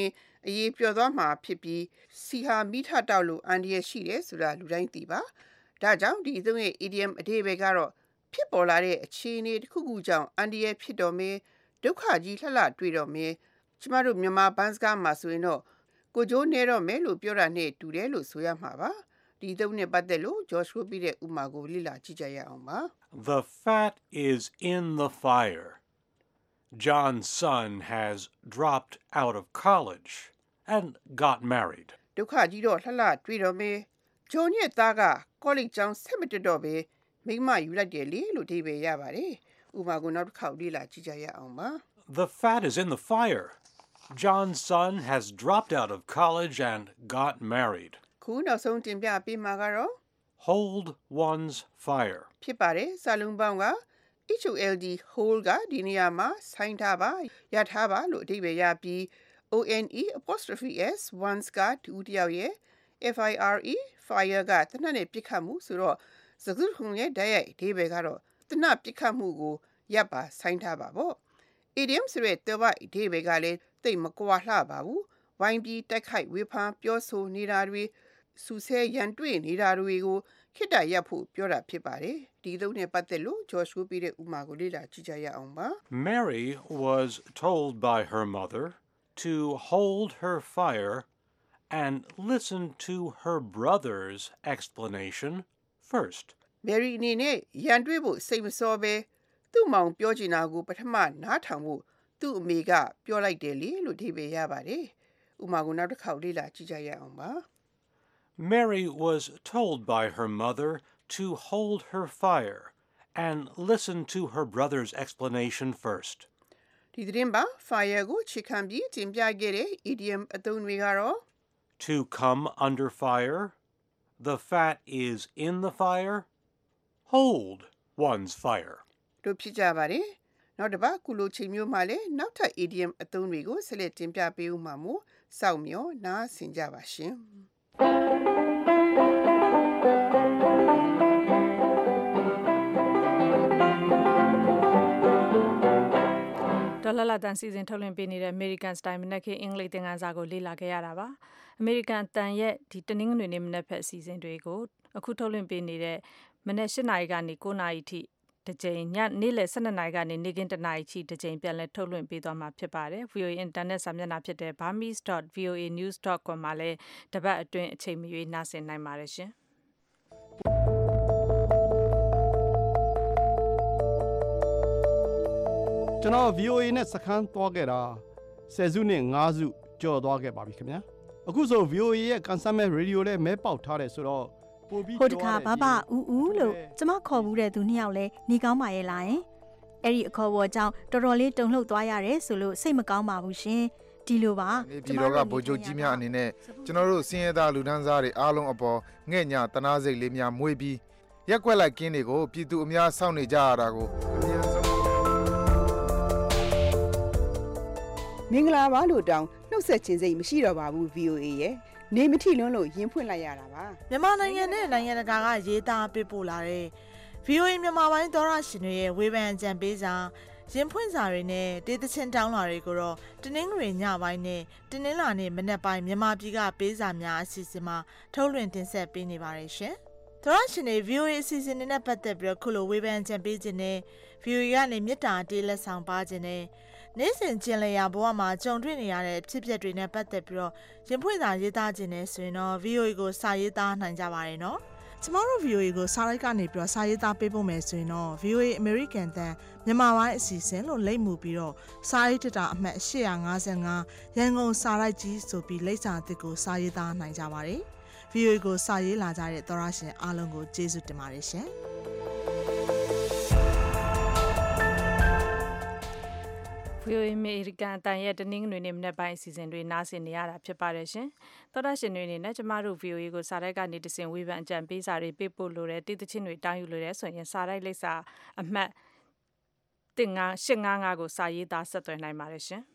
အရေးပြောသွားမှာဖြစ်ပြီးစီဟာမိထတောက်လို့အန်ဒီရရှိတယ်ဆိုတာလူတိုင်းသိပါဒါကြောင့်ဒီအသုံးရဲ့ idiom အဓိပ္ပာယ်ကတော့ဖြစ်ပေါ်လာတဲ့အခြေအနေတစ်ခုခုကြောင့်အန်ဒီရဖြစ်တော်မယ်ဒုက္ခကြီးလှလှတွေ့တော်မယ်ကျမတို့မြန်မာဘန်းစကားမှာဆိုရင်တော့ကိုကျိုးနေတော့မယ်လို့ပြောတာနဲ့တူတယ်လို့ဆိုရမှာပါဒီသုံးနဲ့ပတ်သက်လို့ Josh ကိုပြီးတဲ့ဥမာကိုလေ့လာကြည့်ကြရအောင်ပါ The fat is in the fire. John's son has dropped out of college and got married. ဒုက္ခကြီးတော့လှလှတွေ့တော်မယ်ဂျွန်ရဲ့သားကကောလိပ်ကျောင်းဆက်မတက်တော့ပဲမိမယူလိုက်တယ်လေလို့ဒီပဲရပါတယ်ဥပမာကိုနောက်တစ်ခေါက်လေ့လာကြည့်ကြရအောင်ပါ The fat is in the fire. John's son has dropped out of college and got married. ခုနောက်ဆုံးတင်ပြပေးမှာကတော့ Hold one's fire. ဖြစ်ပါတယ်စာလုံးပေါင်းက hold hold ကဒီနေရာမှာဆိုင်းထားပါရထားပါလို့အဓိပ္ပာယ်ရပြီး one apostrophe s one's ကတူတယောက်ရဲ့ fire fire ကတနတ်နဲ့ပြစ်ခတ်မှုဆိုတော့စကားခုံရဲ့ဓာတ်ရိုက်အဓိပ္ပာယ်ကတော့တနတ်ပြစ်ခတ်မှုကိုရပ်ပါဆိုင်းထားပါပေါ့ idiom ဆိုတဲ့တပတ်အဓိပ္ပာယ်ကလည်းတိတ်မကွာလှပါဘူးဝိုင်းပြီးတိုက်ခိုက်ဝေဖန်ပြောဆိုနေတာတွေစူဆဲရန်တွေ့နေတာတွေကိုခိတ္တရပ်ဖို့ပြောတာဖြစ်ပါတယ်ဒီသုံးနဲ့ပတ်သက်လို့ Josh ကိုပြီးတဲ့ဥမာကိုလေ့လာကြည့်ကြရအောင်ပါ Mary was told by her mother to hold her fire and listen to her brother's explanation first. Mary အနေနဲ့ရန်တွေ့ဖို့စိတ်မစောပဲသူ့မောင်ပြောချင်တာကိုပထမနားထောင်ဖို့သူ့အမေကပြောလိုက်တယ်လေလို့ဒီပဲရပါတယ်ဥမာကိုနောက်တစ်ခေါက်လေ့လာကြည့်ကြရအောင်ပါ Mary was told by her mother to hold her fire and listen to her brother's explanation first. ဒီသတင်းပါ fire ကိုချခံပြီးတင်ပြခဲ့တဲ့ idiom အသုံးတွေကတော့ To come under fire, the fat is in the fire, hold one's fire. တို့ဖြစ်ကြပါတယ်နောက်တစ်ပတ်ကုလိုချိန်မျိုးမှလည်းနောက်ထပ် idiom အသုံးတွေကိုဆက်လက်တင်ပြပေးဦးမှာမို့စောင့်မျှော်နားဆင်ကြပါရှင်ဒေါ်လာလာတန်စီစဉ်ထုတ်လွှင့်ပေးနေတဲ့ American Style မနက်ခင်းအင်္ဂလိပ်သင်ခန်းစာကိုလေ့လာခဲ့ရတာပါ။ American တန်ရဲ့ဒီတနင်္ဂနွေနေ့မနက်ဖက်အစီအစဉ်တွေကိုအခုထုတ်လွှင့်ပေးနေတဲ့မနက်၈နာရီကနေ၉နာရီထိတစ်ကြိမ်ညနေ့လယ်၁၂နာရီကနေနေ့ကင်း၁နာရီထိတစ်ကြိမ်ပြန်လည်ထုတ်လွှင့်ပေးသွားမှာဖြစ်ပါတယ်။ဗွီအိုအေ Internet စာမျက်နှာဖြစ်တဲ့ burmese dot v o a news dot com မှာလည်းတပတ်အတွင်းအချိန်မရွေးနှာစင်နိုင်ပါတယ်ရှင်။ကျွန်တော် ဗီအိုအေ နဲ့စခန်းသွားခဲ့တာဆယ်စုနှစ်၅စုကြော်သွားခဲ့ပါပြီခင်ဗျာအခုဆို ဗီအိုအေ ရဲ့ကန်ဆယ်မဲ့ရေဒီယိုလည်းမဲပေါက်ထားတယ်ဆိုတော့ပို့ပြီးဟိုတခါဘာဘာဦးဦးလို့ကျမခေါ်ဘူးတဲ့သူနှစ်ယောက်လဲနေကောင်းပါရဲ့လားယင်အဲ့ဒီအခေါ်ပေါ်ကြောင့်တော်တော်လေးတုန်လှုပ်သွားရတယ်ဆိုလို့စိတ်မကောင်းပါဘူးရှင်ဒီလိုပါဒီတော့ကဗိုလ်ချုပ်ကြီးများအနေနဲ့ကျွန်တော်တို့စင်းရဲသားလူဒန်းစားတွေအားလုံးအပေါ်ငဲ့ညာတနာစိတ်လေးများမွေးပြီးရက်ွက်လိုက်ကင်းတွေကိုပြည်သူအများစောင့်နေကြရတာကိုမင်္ဂလာပါလို့တောင်းနှုတ်ဆက်ခြင်းစိတ်မရှိတော့ပါဘူး ဗီအိုအေ ရဲ့နေမထိလွန်းလို့ရင်ဖွင့်လိုက်ရတာပါမြန်မာနိုင်ငံနဲ့နိုင်ငံတကာကရေးသားပေးပို့လာတဲ့ ဗီအိုအေ မြန်မာပိုင်းသောရရှင်တွေရဲ့ဝေဖန်ကြံပေးစာရင်ဖွင့်စာတွေနဲ့ဒေသချင်းတောင်းလာတွေကိုတော့တနင်္ဂနွေညပိုင်းနဲ့တနင်္လာနေ့မနက်ပိုင်းမြန်မာပြည်ကပေးစာများအစီအစဉ်မှာထုတ်လွှင့်တင်ဆက်ပေးနေပါတယ်ရှင်သောရရှင်တွေ ဗီအိုအေ အစီအစဉ်တွေနဲ့ပတ်သက်ပြီးတော့ခုလိုဝေဖန်ကြံပေးခြင်းနဲ့ ဗီအိုအေ ကနေမြစ်တာတေးလက်ဆောင်ပါခြင်းနဲ့နေ့စဉ်ကျင်လည်ရာဘဝမှာကြုံတွေ့နေရတဲ့ဖြစ်ပျက်တွေနဲ့ပတ်သက်ပြီးတော့ရင်ဖွင့်စာရေးသားခြင်းနဲ့ဆိုရင်တော့ ဗီအိုအေ ကိုစာရေးသားနိုင်ကြပါတယ်နော်ကျမတို့ ဗီအိုအေ ကိုစာရိုက်ကနေပြီးတော့စာရေးသားပေးဖို့မယ်ဆိုရင်တော့ ဗီအိုအေ American တန်မြန်မာပိုင်းအစီအစဉ်လို့လိပ်မူပြီးတော့စာရေးတတာအမှတ်၈၅၅ရန်ကုန်စာရိုက်ကြီးဆိုပြီးလိပ်စာအသစ်ကိုစာရေးသားနိုင်ကြပါတယ် ဗီအိုအေ ကိုစာရေးလာကြတဲ့သောရရှင်အားလုံးကိုကျေးဇူးတင်ပါတယ်ရှင်ဗီအိုအေ American အတန်ရဲ့တနင်္ဂနွေနေ့မနက်ပိုင်းအစီအစဉ်တွေနားဆင်နေရတာဖြစ်ပါတယ်ရှင်။သောတာရှင်တွေအနေနဲ့ကျမတို့ ဗီအိုအေ ကိုစာရိုက်ကနေတဆင့်ဝေဖန်အကြံပေးစာတွေပေးပို့လိုတဲ့တည်တချင်းတွေတောင်းယူလိုတဲ့ဆိုရင်စာရိုက်လိပ်စာအမှတ်၁၅၈၅၅ကိုစာရေးသားဆက်သွယ်နိုင်ပါတယ်ရှင်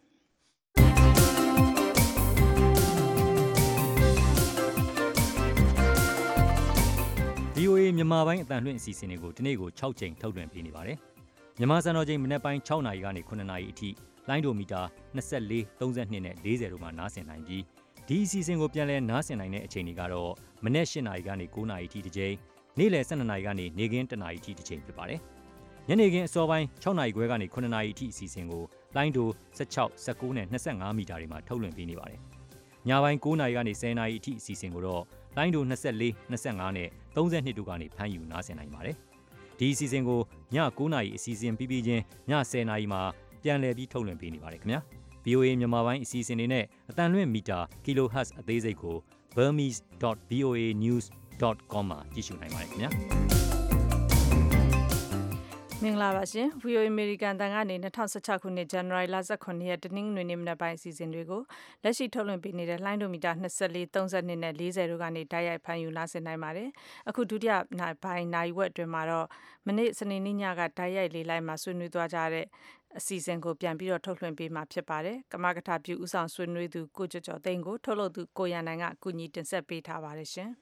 ။ ဗီအိုအေ မြန်မာပိုင်းအတန်လွှင့်အစီအစဉ်တွေကိုဒီနေ့ကို၆ချိန်ထုတ်လွှင့်ပေးနေပါတယ်။မြန်မာစံတော်ချိန်မနက်ပိုင်း၆နာရီကနေ၇နာရီအထိလိုင်းဒိုမီတာနှစ်၄ သုံး၂နဲ့၄၀တို့မှာနားဆင်နိုင်ပြီးဒီအစီအစဉ်ကိုပြန်လည်နားဆင်နိုင်တဲ့အချိန်တွေကတော့မနက်၈နာရီကနေ၉နာရီထိတစ်ချိန်နေ့လယ်၁၂နာရီကနေနေ့ခင်း၁နာရီထိတစ်ချိန်ဖြစ်ပါတယ်ညနေခင်းအစောပိုင်း၆နာရီခွဲကနေ၉နာရီထိအစီအစဉ်ကိုလိုင်းဒို၁၆ ၁၉နဲ့၂၅မီတာတွေမှာထုတ်လွှင့်ပေးနေပါတယ်ညပိုင်း၉နာရီကနေ၁၀နာရီအထိအစီအစဉ်ကိုတော့လိုင်းဒို၂၄ ၂၅နဲ့၃၂တို့ကနေဖမ်းယူနားဆင်နိုင်ပါတယ်ဒီအစီအစဉ်ကိုည၉နာရီအစီအစဉ်ပြီးပြီးချင်းည၁၀နာရီမှာပြန်လည်ပြီးထုတ်လွှင့်ပေးနေပါတယ်ခင်ဗျာ ဗွီအိုအေ မြန်မာပိုင်းအစီအစဉ်တွေနဲ့အတန်လွင့်မီတာ kilohertz အသေးစိတ်ကို burmese dot v o a news dot com မှာကြည့်ရှုနိုင်ပါတယ်ခင်ဗျာမင်္ဂလာပါရှင် ဗွီအိုအေ American တန်ကနေ၂၀၁၆ခုနှစ် January လ၁၇ရက်တနင်္ဂနွေနေ့မနက်ပိုင်းအစီအစဉ်တွေကိုလက်ရှိထုတ်လွှင့်ပေးနေတဲ့လိုင်းဒိုမီတာ၂၄ ၃၂နဲ့၄၀တို့ကနေတိုက်ရိုက်ဖမ်းယူနားဆင်နိုင်ပါတယ်အခုဒုတိယပိုင်းနိုင်ဝက်အတွင်းမှာတော့မနေ့စနေနေ့ညကတိုက်ရိုက်လေးလိုက်မှာဆွေးနွေးသွားကြတဲ့အစီအစဉ်ကိုပြန်ပြီးတော့ထုတ်လွှင့်ပေးမှာဖြစ်ပါတယ်ကမကထပြုဦးဆောင်ဆွေးနွေးသူကိုကျော်ကျော်သိန်းကိုထုတ်လုပ်သူကိုရန်နိုင်ကအကူအညီတင်ဆက်ပေးထားပါတယ်ရှင်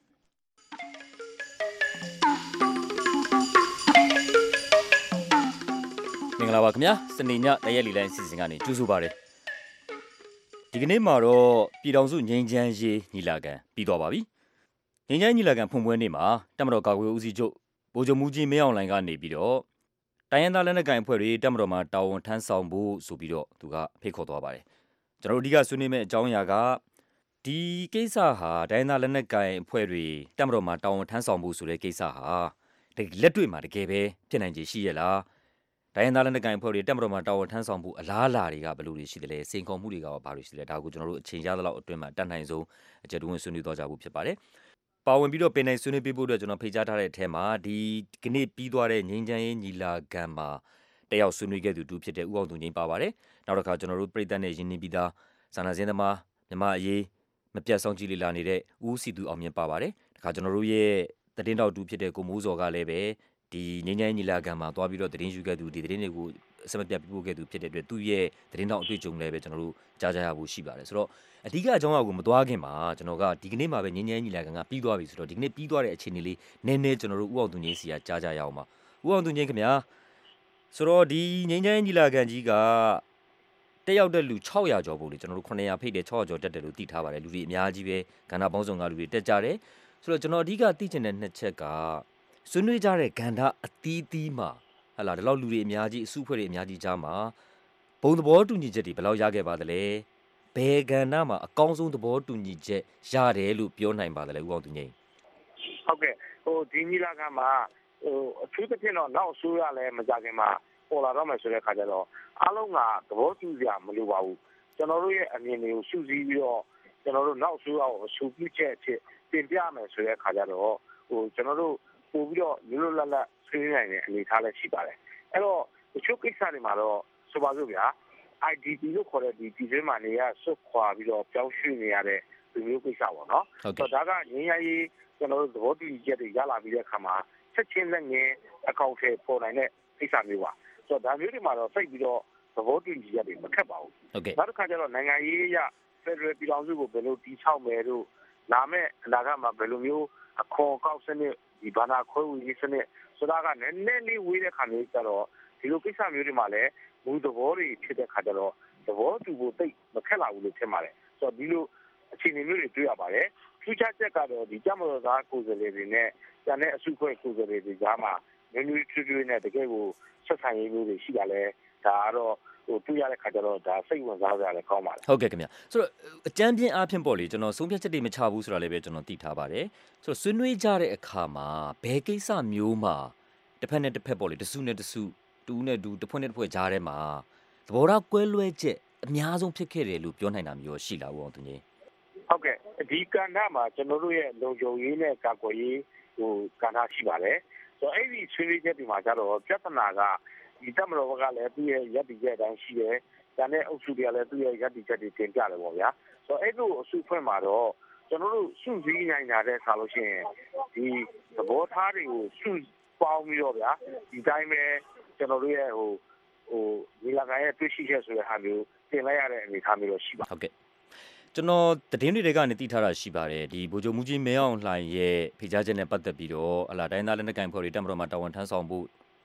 မင်္ဂလာပါခင်ဗျာစနေညတရက်လီလိုင်းအစီအစဉ်ကနေကြိုဆိုပါရစေဒီကနေ့မှာတော့ပြည်ထောင်စုငြိမ်းချမ်းရေးညီလာခံပြီးသွားပါပြီငြိမ်းချမ်းညီလာခံဖွင့်ပွဲနေ့မှာတပ်မတော်ကာကွယ်ရေးဦးစီးချုပ်ဗိုလ်ချုပ်မှူးကြီးမင်းအောင်လှိုင်ကနေပြီးတော့တိုင်းရင်းသားလက်နက်ကိုင်အဖွဲ့တွေတပ်မတော်မှာတာဝန်ထမ်းဆောင်ဖို့ဆိုပြီးတော့သူကဖိတ်ခေါ်သွားပါတယ်ကျွန်တော်တို့အဓိကဆွေးနွေးမယ့်အကြောင်းအရာကဒီကိစ္စဟာတိုင်းရင်းသားလက်နက်ကိုင်အဖွဲ့တွေတပ်မတော်မှာတာဝန်ထမ်းဆောင်ဖို့ဆိုတဲ့ကိစ္စဟာတကယ်လက်တွေ့မှာတကယ်ပဲဖြစ်နိုင်ခြေရှိရလားတိုင်းရင်းသားလက်နက်ကိုင်အဖွဲ့တွေတက်မတော်မှာတာဝန်ထမ်းဆောင်ဖို့အလားအလာတွေကဘယ်လိုတွေရှိသလဲစိန်ခေါ်မှုတွေကရောဘာတွေရှိသလဲဒါကိုကျွန်တော်တို့အချိန်ရသလောက်အတွင်းမှာတတ်နိုင်ဆုံးအကြံဝင်ဆွေးနွေးသွားကြဖို့ဖြစ်ပါတယ်ပါဝင်ပြီးတော့ပင်နိုင်ဆွေးနွေးပေးဖို့အတွက်ကျွန်တော်ဖိတ်ကြားထားတဲ့အထက်မှာဒီကနေ့ပြီးသွားတဲ့ငြိမ်းချမ်းရေးညီလာခံမှာတက်ရောက်ဆွေးနွေးခဲ့သူတူဖြစ်တဲ့ဦးအောင်သူငြိမ်းပါပါတယ်နောက်တစ်ခါကျွန်တော်တို့ပြည်သက်နဲ့ရင်းနှီးပြီးသားစာနာစင်းသမားမြမအရေးမပြတ်ဆောင်ကြည့်လေလာနေတဲ့ဦးစီသူအောင်မြင့်ပါပါတယ်တခါကျွန်တော်တို့ရဲ့သတင်းတောက်တူဖြစ်တဲ့ကိုမိုးစော်ကလည်းပဲဒီငြိမ်းချမ်းညီလာခံမှာသွားပြီးတော့သတင်းယူခဲ့သူဒီသတင်းတွေကိုအစမပြတ်ပြပို့ခဲ့သူဖြစ်တဲ့အတွက်သူ့ရဲ့သတင်းတောက်အတွေ့အကြုံလည်းပဲကျွန်တော်တို့ကြားကြရဖို့ရှိပါတယ်ဆိုတော့အဓိကအကြောင်းအရာကိုမသွားခင်မှာကျွန်တော်ကဒီကနေ့မှာပဲငြိမ်းချမ်းညီလာခံကပြီးသွားပြီဆိုတော့ဒီကနေ့ပြီးသွားတဲ့အခြေအနေလေးနည်းနည်းကျွန်တော်တို့ဥအောင်သူငြိမ်းစီကကြားကြရအောင်ပါဥအောင်သူငြိမ်းခင်ဗျာဆိုတော့ဒီငြိမ်းချမ်းညီလာခံကြီးကတက်ရောက်တဲ့လူ၆ရာကျော်ပို့လေကျွန်တော်တို့900ဖိတ်တယ်၆ရာကျော်တက်တယ်လို့သိထားပါတယ်လူတွေအများကြီးပဲကဏ္ဍပေါင်းစုံကလူတွေတက်ကြတယ်ဆိုတော့ကျွန်တော်အဓိကသိချင်တဲ့နှစ်ချက်ကဆွေးနွေးကြတဲ့ကဏ္ဍအသီးသီးမှာဟလာဒီလောက်လူတွေအများကြီးအစုအဖွဲ့တွေအများကြီးကြားမှာဘုံသဘောတူညီချက်တွေဘယ်လောက်ရခဲ့ပါသလဲဘယ်ကဏ္ဍမှာအကောင်းဆုံးသဘောတူညီချက်ရတယ်လို့ပြောနိုင်ပါသလဲဦးအောင်သူငြိမ်းဟုတ်ကဲ့ဟိုဒီညီလာခံမှာဟိုအထူးသဖြင့်တော့နောက်ဆိုရလဲမကြခင်မှာပေါ်လာတော့မယ်ဆိုတဲ့ခါကျတော့အားလုံးကသဘောတူကြမလို့ပါဘူးကျွန်တော်တို့ရဲ့အမြင်တွေကိုရှုစည်းပြီးတော့ကျွန်တော်တို့နောက်ဆိုရအောင်ရှုပြချက်အဖြစ်ပြင်ပြမယ်ဆိုတဲ့ခါကျတော့ဟိုကျွန်တော်တို့ပို့ပြီးတော့လွတ်လွတ်လပ်လပ်ဆွေးနွေးနိုင်တဲ့အနေအထားလည်းရှိပါတယ်အဲ့တော့တချို့ကိစ္စတွေမှာတော့ဆိုပါစို့ဗျာ I D P လို့ခေါ်တဲ့ဒီပြည်တွင်းမှာနေရဆွတ်ခွာပြီးတော့ပြောင်းရွှေ့နေရတဲ့လူမျိုးကိစ္စပေါ့နော်ဆိုတော့ဒါကငင်းရရေးကျွန်တော်တို့သဘောတူညီချက်တွေရလာပြီးတဲ့အခါမှာချက်ချင်းလက်ငင်းအကောင့်ထဲပေါ်နိုင်တဲ့ကိစ္စမျိုးပါဆိုတော့ဒါမျိုးတွေမှာတော့စိတ်ပြီးတော့သဘောတူညီချက်တွေမခက်ပါဘူးနောက်တစ်ခါကျတော့နိုင်ငံရေးအရ Federal ပြည်ထောင်စုကိုဘယ်လိုတည်ဆောက်မယ်လို့လာမဲ့အနာဂတ်မှာဘယ်လိုမျိုးအခေါ်အကောက်စနစ်ဒီဘာသာခွဲဝေရေးစနစ်ဆိုတာကနည်းနည်းလေးဝေးတဲ့ခါမျိုးကျတော့ဒီလိုကိစ္စမျိုးတွေမှာလည်းဘူသဘောတွေဖြစ်တဲ့ခါကျတော့သဘောတူဖို့တိတ်မခက်လာဘူးလို့ထင်ပါတယ်ဆိုတော့ဒီလိုအခြေအနေမျိုးတွေတွေ့ရပါတယ်ထူးခြားချက်ကတော့ဒီကြမတော်သားကိုယ်စားလှယ်တွေနဲ့ကျန်တဲ့အစုအဖွဲ့ကိုယ်စားလှယ်တွေကြားမှာမျိုးမျိုးထွေထွေနဲ့တကယ်ကိုဆက်ဆံရေးမျိုးတွေရှိတာလဲဒါကတော့ဟိုတွေ့ရတဲ့ခါကျတော့ဒါစိတ်ဝင်စားကြရတယ်ကောင်းပါတယ်ဟုတ်ကဲ့ခင်ဗျဆိုတော့အကြမ်းပြင်းအားဖြင့်ပေါ့လေကျွန်တော်ဆုံးဖြတ်ချက်တွေမချဘူးဆိုတာလည်းပဲကျွန်တော်သိထားပါတယ်ဆိုတော့ဆွေးနွေးကြတဲ့အခါမှာဘယ်ကိစ္စမျိုးမှာတစ်ဖက်နဲ့တစ်ဖက်ပေါ့လေတစုနဲ့တစုတူနဲ့တူတစ်ဖွဲ့နဲ့တစ်ဖွဲ့ကြားထဲမှာသဘောထားကွဲလွဲချက်အများဆုံးဖြစ်ခဲ့တယ်လို့ပြောနိုင်တာမျိုးရှိလားဦးအောင်သူကြီးဟုတ်ကဲ့ဒီကဏ္ဍမှာကျွန်တော်တို့ရဲ့လုံခြုံရေးနဲ့ကာကွယ်ရေးဟိုကဏ္ဍရှိပါတယ်ဆိုတော့အဲ့ဒီဆွေးနွေးချက်တွေမှာကျတော့ပြဿနာကဒီတမတော်ကလည်းသူ့ရဲ့ရပ်တည်ချက်အတိုင်းရှိတယ်။ဒါနဲ့အုပ်စုတွေကလည်းသူ့ရဲ့ရပ်တည်ချက်တွေတင်ပြတယ်ပေါ့ဗျာ။ဆိုတော့အဲ့လိုအစုဖွဲ့မှာတော့ကျွန်တော်တို့စုစည်းနိုင်ကြတဲ့ဆာလို့ရှိရင်ဒီသဘောထားတွေကိုစုပေါင်းပြီးတော့ဗျာဒီတိုင်းပဲကျွန်တော်တို့ရဲ့ဟိုဟိုဒီလာကရဲ့တွေ့ရှိချက်ဆိုတဲ့ဟာမျိုးတင်လိုက်ရတဲ့အနေအထားမျိုးတော့ရှိပါဟုတ်ကဲ့ကျွန်တော်သတင်းတွေကနေသိထားတာရှိပါတယ်ဒီဗိုလ်ချုပ်မှူးကြီးမင်းအောင်လှိုင်ရဲ့ဖိကြားချက်နဲ့ပတ်သက်ပြီးတော့ဟလာတိုင်းသားလက်နက်ကိုင်ဖွဲ့တွေတပ်မတော်မှာတာဝန်ထမ်းဆောင်ဖို့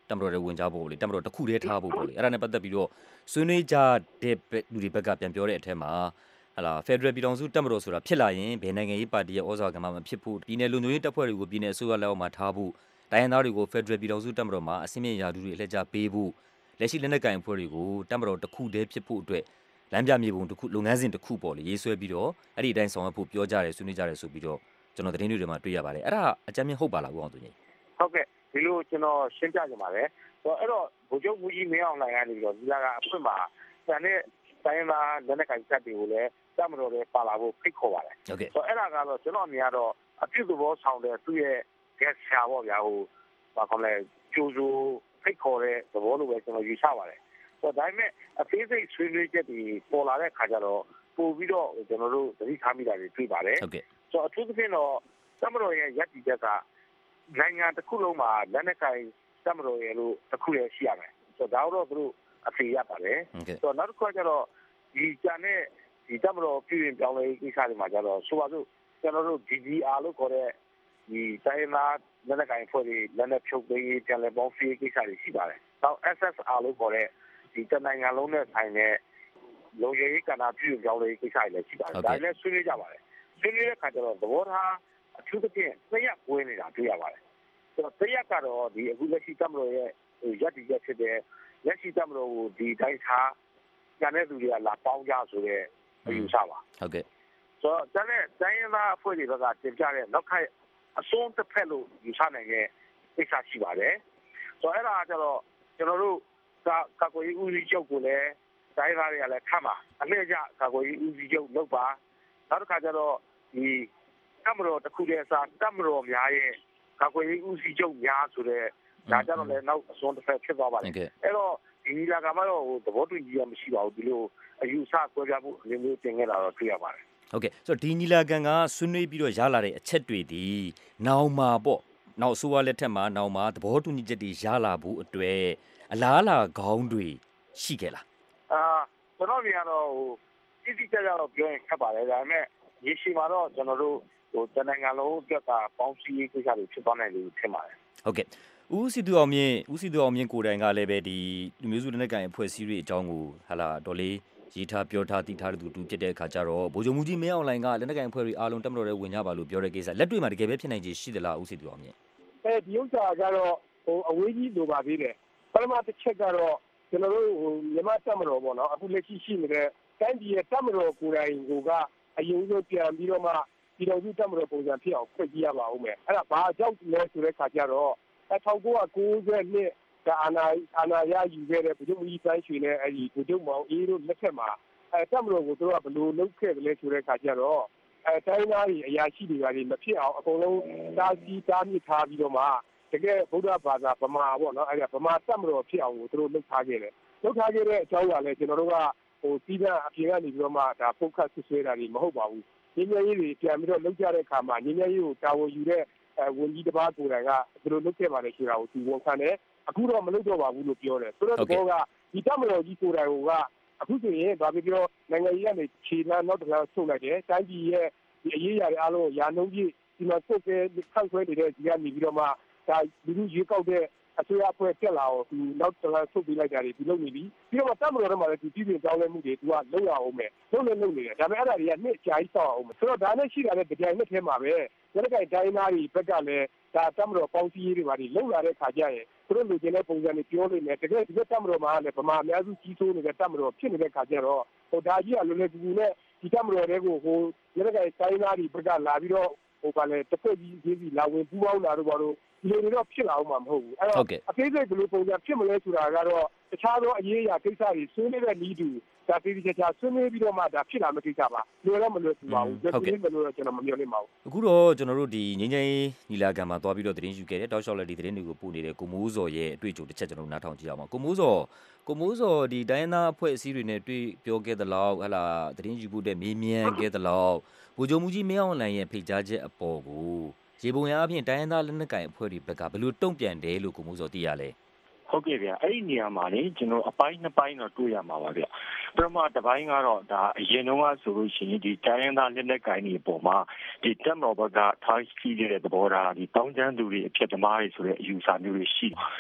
တမတော်တွေဝင်ကြဖို့လေတမတော်တစ်ခုတည်းထားဖို့ပေါ့လေအဲ့ဒါနဲ့ပတ်သက်ပြီးတော့ဆွေးနွေးကြတဲ့လူတွေဘက်ကပြန်ပြောတဲ့အထက်မှာဟာလာဖက်ဒရယ်ပြည်ထောင်စုတမတော်ဆိုတာဖြစ်လာရင်ဘယ်နိုင်ငံရေးပါတီရဲ့ဩဇာကဏ္ဍမှာမဖြစ်ဖို့ပြည်내လူမျိုးရေးတပ်ဖွဲ့တွေကိုပြည်내အစိုးရလက်အောက်မှာထားဖို့တိုင်းရင်းသားတွေကိုဖက်ဒရယ်ပြည်ထောင်စုတမတော်မှာအစင်းမြင့်ရာထူးတွေအလှည့်ကျပေးဖို့လက်ရှိလက်နက်ကင်အဖွဲ့တွေကိုတမတော်တစ်ခုတည်းဖြစ်ဖို့အတွက်လမ်းပြမြေပုံတစ်ခုလုပ်ငန်းစဉ်တစ်ခုပေါ့လေရေးဆွဲပြီးတော့အဲ့ဒီအတိုင်းဆောင်ရွက်ဖို့ပြောကြတယ်ဆွေးနွေးကြတယ်ဆိုပြီးတော့ကျွန်တော်သတင်းတွေမှာတွေ့ရပါတယ်အဲ့ဒါအကြမ်းမြင့်ဟုတ်ပါလားဦးအောင်သူကြီးဟုတ်ကဲ့ဒီလိုကျွန်တော်ရှင်းပြကြပါမယ်ဆိုတော့အဲ့တော့ဗိုလ်ချုပ်မူကြီးမင်းအောင်လှိုင်ကနေပြီးတော့ဒီလာကအဖွင့်မှာတန်တဲ့တိုင်းသားလက်နက်ကင်တပ်တွေကိုလည်းတမတော်တွေပါလာဖို့ဖိတ်ခေါ်ပါတယ်ဟုတ်ကဲ့ဆိုတော့အဲ့ဒါကတော့ကျွန်တော်အမြင်ကတော့အပြည့်သဘောဆောင်တဲ့သူ့ရဲ့ guest ရှာပေါ့ဗျာဟိုဘာခေါ်လဲကျိုးကျိုးဖိတ်ခေါ်တဲ့သဘောလိုပဲကျွန်တော်ယူဆပါတယ်ဆိုတော့ဒါပေမဲ့အသေးစိတ်ဆွေးနွေးချက်တွေပေါ်လာတဲ့ခါကျတော့ပို့ပြီးတော့ကျွန်တော်တို့သတိထားမိတာတွေတွေ့ပါတယ်ဟုတ်ကဲ့ဆိုတော့အထူးသဖြင့်တော့တမတော်ရဲ့ရပ်တည်ချက်ကနိုင်ငံတစ်ခုလုံးမှာလက်နက်ကင်တမတော်ရဲ့လို့တစ်ခုရဲ့ရှိရမယ်ဆိုတော့ဒါတော့သူတို့အဖေရပါတယ်ဆိုတော့နောက်တစ်ခုကျတော့ဒီကျန်တဲ့ဒီတမတော်ပြည်ရင်ပြောင်းလဲကိစ္စတွေမှာကျတော့ဆိုပါစို့ကျွန်တော်တို့ D D R လို့ခေါ်တဲ့ဒီတိုင်းမှာလက်နက်ကင်ဖွဲ့တွေလက်နက်ဖြုတ်ပေးပြန်လဲပေါင်းဖေးကိစ္စတွေရှိပါတယ်နောက် S S R လို့ခေါ်တဲ့ဒီတနိုင်ငံလုံးနဲ့ဆိုင်တဲ့လုံခြုံရေးကဏ္ဍပြည်ရင်ပြောင်းလဲကိစ္စတွေလည်းရှိပါတယ်ဒါလည်းဆွေးနွေးကြပါတယ်ဆွေးနွေးတဲ့အခါကျတော့သဘောထားအထူးသဖြင့်သရက်ဝင်းနေတာတွေ့ရပါတယ်ဆိုတော့သရက်ကတော့ဒီအခုလက်ရှိတမတော်ရဲ့ရပ်တည်ချက်ဖြစ်တဲ့လက်ရှိတမတော်ကိုဒီတိုင်းထားကျန်တဲ့သူတွေကလာပေါင်းကြဆိုတဲ့အယူဆပါဟုတ်ကဲ့ဆိုတော့ကျန်တဲ့တိုင်းရင်းသားအဖွဲ့တွေကတင်ပြတဲ့နောက်ခါအစွန်းတစ်ဖက်လို့ယူဆနိုင်တဲ့ကိစ္စရှိပါတယ်ဆိုတော့အဲ့ဒါကကျတော့ကျွန်တော်တို့ကာကွယ်ရေးဦးစီးချုပ်ကိုလည်းတိုင်းသားတွေကလည်းထပ်မှာအလှည့်ကျကာကွယ်ရေးဦးစီးချုပ်လုပ်ပါနောက်တစ်ခါကျတော့ဒီတမတော်တစ်ခုတည်းအစားတမတော်များရဲ့ကာကွယ်ရေးဦးစီးချုပ်များဆိုတဲ့ဒါကြတော့လည်းနောက်အစွန်းတစ်ဖက်ဖြစ်သွားပါတယ်အဲ့တော့ဒီညီလာခံမှာတော့သဘောတူညီရမရှိပါဘူးဒီလိုအယူဆကွဲပြားမှုအမျိုးမျိုးတင်ခဲ့တာတော့တွေ့ရပါတယ်ဟုတ်ကဲ့ဆိုတော့ဒီညီလာခံကဆွေးနွေးပြီးတော့ရလာတဲ့အချက်တွေဒီနောင်မှာပေါ့နောက်ဆိုရလက်ထက်မှာနောင်မှာသဘောတူညီချက်တွေရလာဖို့အတွက်အလားအလာခေါင်းတွေရှိခဲ့လားအာကျွန်တော်မြင်တော့ဟိုတိတိကျကျတော့ပြောရင်ခက်ပါတယ်ဒါပေမဲ့ရေရှည်မှာတော့ကျွန်တော်တို့ဟိုတနင်္ဂနွေလုံးအတွက်ကပေါင်းစည်းရေးကိစ္စတွေဖြစ်သွားနိုင်လို့ထင်ပါတယ်ဟုတ်ကဲ့ဦးစီသူအောင်မြင့်ဦးစီသူအောင်မြင့်ကိုယ်တိုင်ကလည်းပဲဒီလူမျိုးစုလက်နက်ကိုင်အဖွဲ့အစည်းတွေအကြောင်းကိုဟာလာတော်လေးရေးထားပြောထားတည်ထားတဲ့သူတူဖြစ်တဲ့အခါကျတော့ဗိုလ်ချုပ်မူကြီးမင်းအောင်လှိုင်ကလက်နက်ကိုင်အဖွဲ့တွေအားလုံးတက်မတော်တွေဝင်ကြပါလို့ပြောတဲ့ကိစ္စလက်တွေ့မှာတကယ်ပဲဖြစ်နိုင်ခြေရှိသလားဦးစီသူအောင်မြင့်အဲဒီဥစ္စာကတော့ဟိုအဝေးကြီးလိုပါသေးတယ်ပထမတစ်ချက်ကတော့ကျွန်တော်တို့ဟိုမြန်မာတက်မတော်ပေါ့နော်အခုလက်ရှိရှိနေတဲ့တိုင်းပြည်ရဲ့တက်မတော်ကိုယ်တိုင်ကအရင်ဆုံးပြန်ပြီးတော့မှပြည်တော်စုတက်မတော်ပုံစံဖြစ်အောင်ဖွင့်ကြည့်ရပါဦးမယ်အဲ့ဒါဘာကြောင့်လဲဆိုတဲ့ခါကျတော့၁၉၉၂ကအာနာအာနာရယူခဲ့တဲ့ဗိုလ်ချုပ်ကြီးတိုင်းရွှေနဲ့အဲဒီဗိုလ်ချုပ်မောင်အေးတို့လက်ထက်မှာအဲတက်မတော်ကိုသူတို့ကဘယ်လိုလုပ်ခဲ့တယ်လဲဆိုတဲ့ခါကျတော့အဲတိုင်းသားတွေအရာရှိတွေကလည်းမဖြစ်အောင်အကုန်လုံးတားဆီးတားမြစ်ထားပြီးတော့မှတကယ်ဗုဒ္ဓဘာသာဗမာပေါ့နော်အဲဒီဗမာတက်မတော်ဖြစ်အောင်ကိုသူတို့လုပ်ထားခဲ့တယ်လုပ်ထားခဲ့တဲ့အကြောင်းကလည်းကျွန်တော်တို့ကဟိုစီးတဲ့အပြင်ကနေပြီးတော့မှဒါပုတ်ခတ်ဆွဆွဲတာတွေမဟုတ်ပါဘူးညီမကြီးတွေပြန်ပြီးတော့လုပ်ကြတဲ့အခါမှာညီမကြီးကိုတာဝန်ယူတဲ့အဲဝန်ကြီးတစ်ပါးကိုယ်တိုင်ကသူတို့လုပ်ခဲ့ပါလေဆိုတာကိုသူဝန်ခံတယ်အခုတော့မလုပ်တော့ပါဘူးလို့ပြောတယ်ဆိုတော့ဒီဘောကဒီတက်မတော်ကြီးကိုယ်တိုင်ကအခုဆိုရင်ဒါပြီးတော့နိုင်ငံကြီးကနေခြေလမ်းနောက်တစ်ခါဆုတ်လိုက်တယ်တိုင်းပြည်ရဲ့ဒီအရေးအရာတွေအားလုံးရာနှုန်းပြည့်ဒီမှာဆုတ်ခဲ့ခန့်ခွဲနေတဲ့ဒီကနေပြီးတော့မှဒါလူလူရွေးကောက်တဲ့အစိုးရအဖွဲ့တက်လာအောင်ဒီနောက်တစ်ခါဆုတ်ပေးလိုက်တာတွေဒီလုပ်နေပြီပြီးတော့တက်မတော်ထဲမှာလည်းဒီပြည်ပြင်ကြောင်းလဲမှုတွေသူကလုပ်ရအောင်မယ်လုပ်နေလုပ်နေတယ်ဒါပေမဲ့အဲ့ဒါတွေကနှစ်ကြာကြီးဆောက်အောင်မယ်ဆိုတော့ဒါနဲ့ရှိတာလည်းကြိုင်နှစ်ထဲမှာပဲလက်ကိုင်တိုင်းသားတွေဘက်ကလည်းဒါတက်မတော်ပေါင်းစည်းရေးတွေပါဒီလုံလာတဲ့ခါကျရင်သူတို့လူချင်းတဲ့ပုံစံတွေပြောနေတယ်တကယ်ဒီတက်မတော်မှာလည်းဗမာအများစုကြီးစိုးနေတဲ့တက်မတော်ဖြစ်နေတဲ့ခါကျတော့ဟိုဒါကြီးကလွယ်လွယ်ကူကူနဲ့ဒီတက်မတော်တွေကိုဟိုလက်ကိုင်တိုင်းသားတွေဘက်ကလာပြီးတော့ဟိုကလည်းတစ်ဖက်ကြီးကြီးစီလာဝင်ပူးပေါင်းလာတော့ဘာလို့ဒီလိုတွေတော့ဖြစ်လာအောင်မှာမဟုတ်ဘူးအဲ့တော့အသေးစိတ်ဘယ်လိုပုံစံဖြစ်မလဲဆိုတာကတော့တခြားသောအရေးအရာကိစ္စတွေဆွေးနွေးတဲ့နည်းတူဒါပြည်ပြည်ချာဆွေးနွေးပြီးတော့မှဒါဖြစ်လာမယ့်ကိစ္စပါလွယ်တော့မလွယ်ဘူးပါဘူးဒီလိုမျိုးတော့ကျွန်တော်မပြောနိုင်ပါဘူးအခုတော့ကျွန်တော်တို့ဒီငင်းငင်းညီလာခံမှာသွားပြီးတော့သတင်းယူခဲ့တယ်တောက်လျှောက်လက်ဒီသတင်းတွေကိုပို့နေတဲ့ကိုမိုးစော်ရဲ့အတွေ့အကြုံတစ်ချက်ကျွန်တော်နားထောင်ကြည့်အောင်ပါကိုမိုးစော်ကိုမိုးစော်ဒီတိုင်းသားအဖွဲ့အစည်းတွေနဲ့တွေ့ပြောခဲ့သလောက်ဟလာသတင်းယူဖို့တဲ့မေးမြန်းခဲ့သလောက်ဗိုလ်ချုပ်မူကြီးမင်းအောင်လှိုင်ရဲ့ဖိတ်ကြားချက်အပေါ်ကိုရေပုံရအပြင်တိုင်းရင်းသားလက်နက်ကိုင်အဖွဲ့တွေဘက်ကဘယ်လိုတုံ့ပြန်တယ်လို့ကိုမိုးစောသိရလဲဟုတ်ကဲ့ဗျာအဲ့ဒီနေရာမှာလေကျွန်တော်အပိုင်းနှစ်ပိုင်းတော့တွေ့ရမှာပါဗျာပထမတစ်ပိုင်းကတော့ဒါအရင်တုန်းကဆိုလို့ရှိရင်ဒီတိုင်းရင်းသားလက်နက်ကိုင်တွေအပေါ်မှာဒီတက်မတော်ဘက်ကထားရှိတဲ့သဘောထားဒီတောင်းကျမ်းသူတွေအဖြစ်သမားတွေဆိုတဲ့အယူဆမျိုးတွေရှိ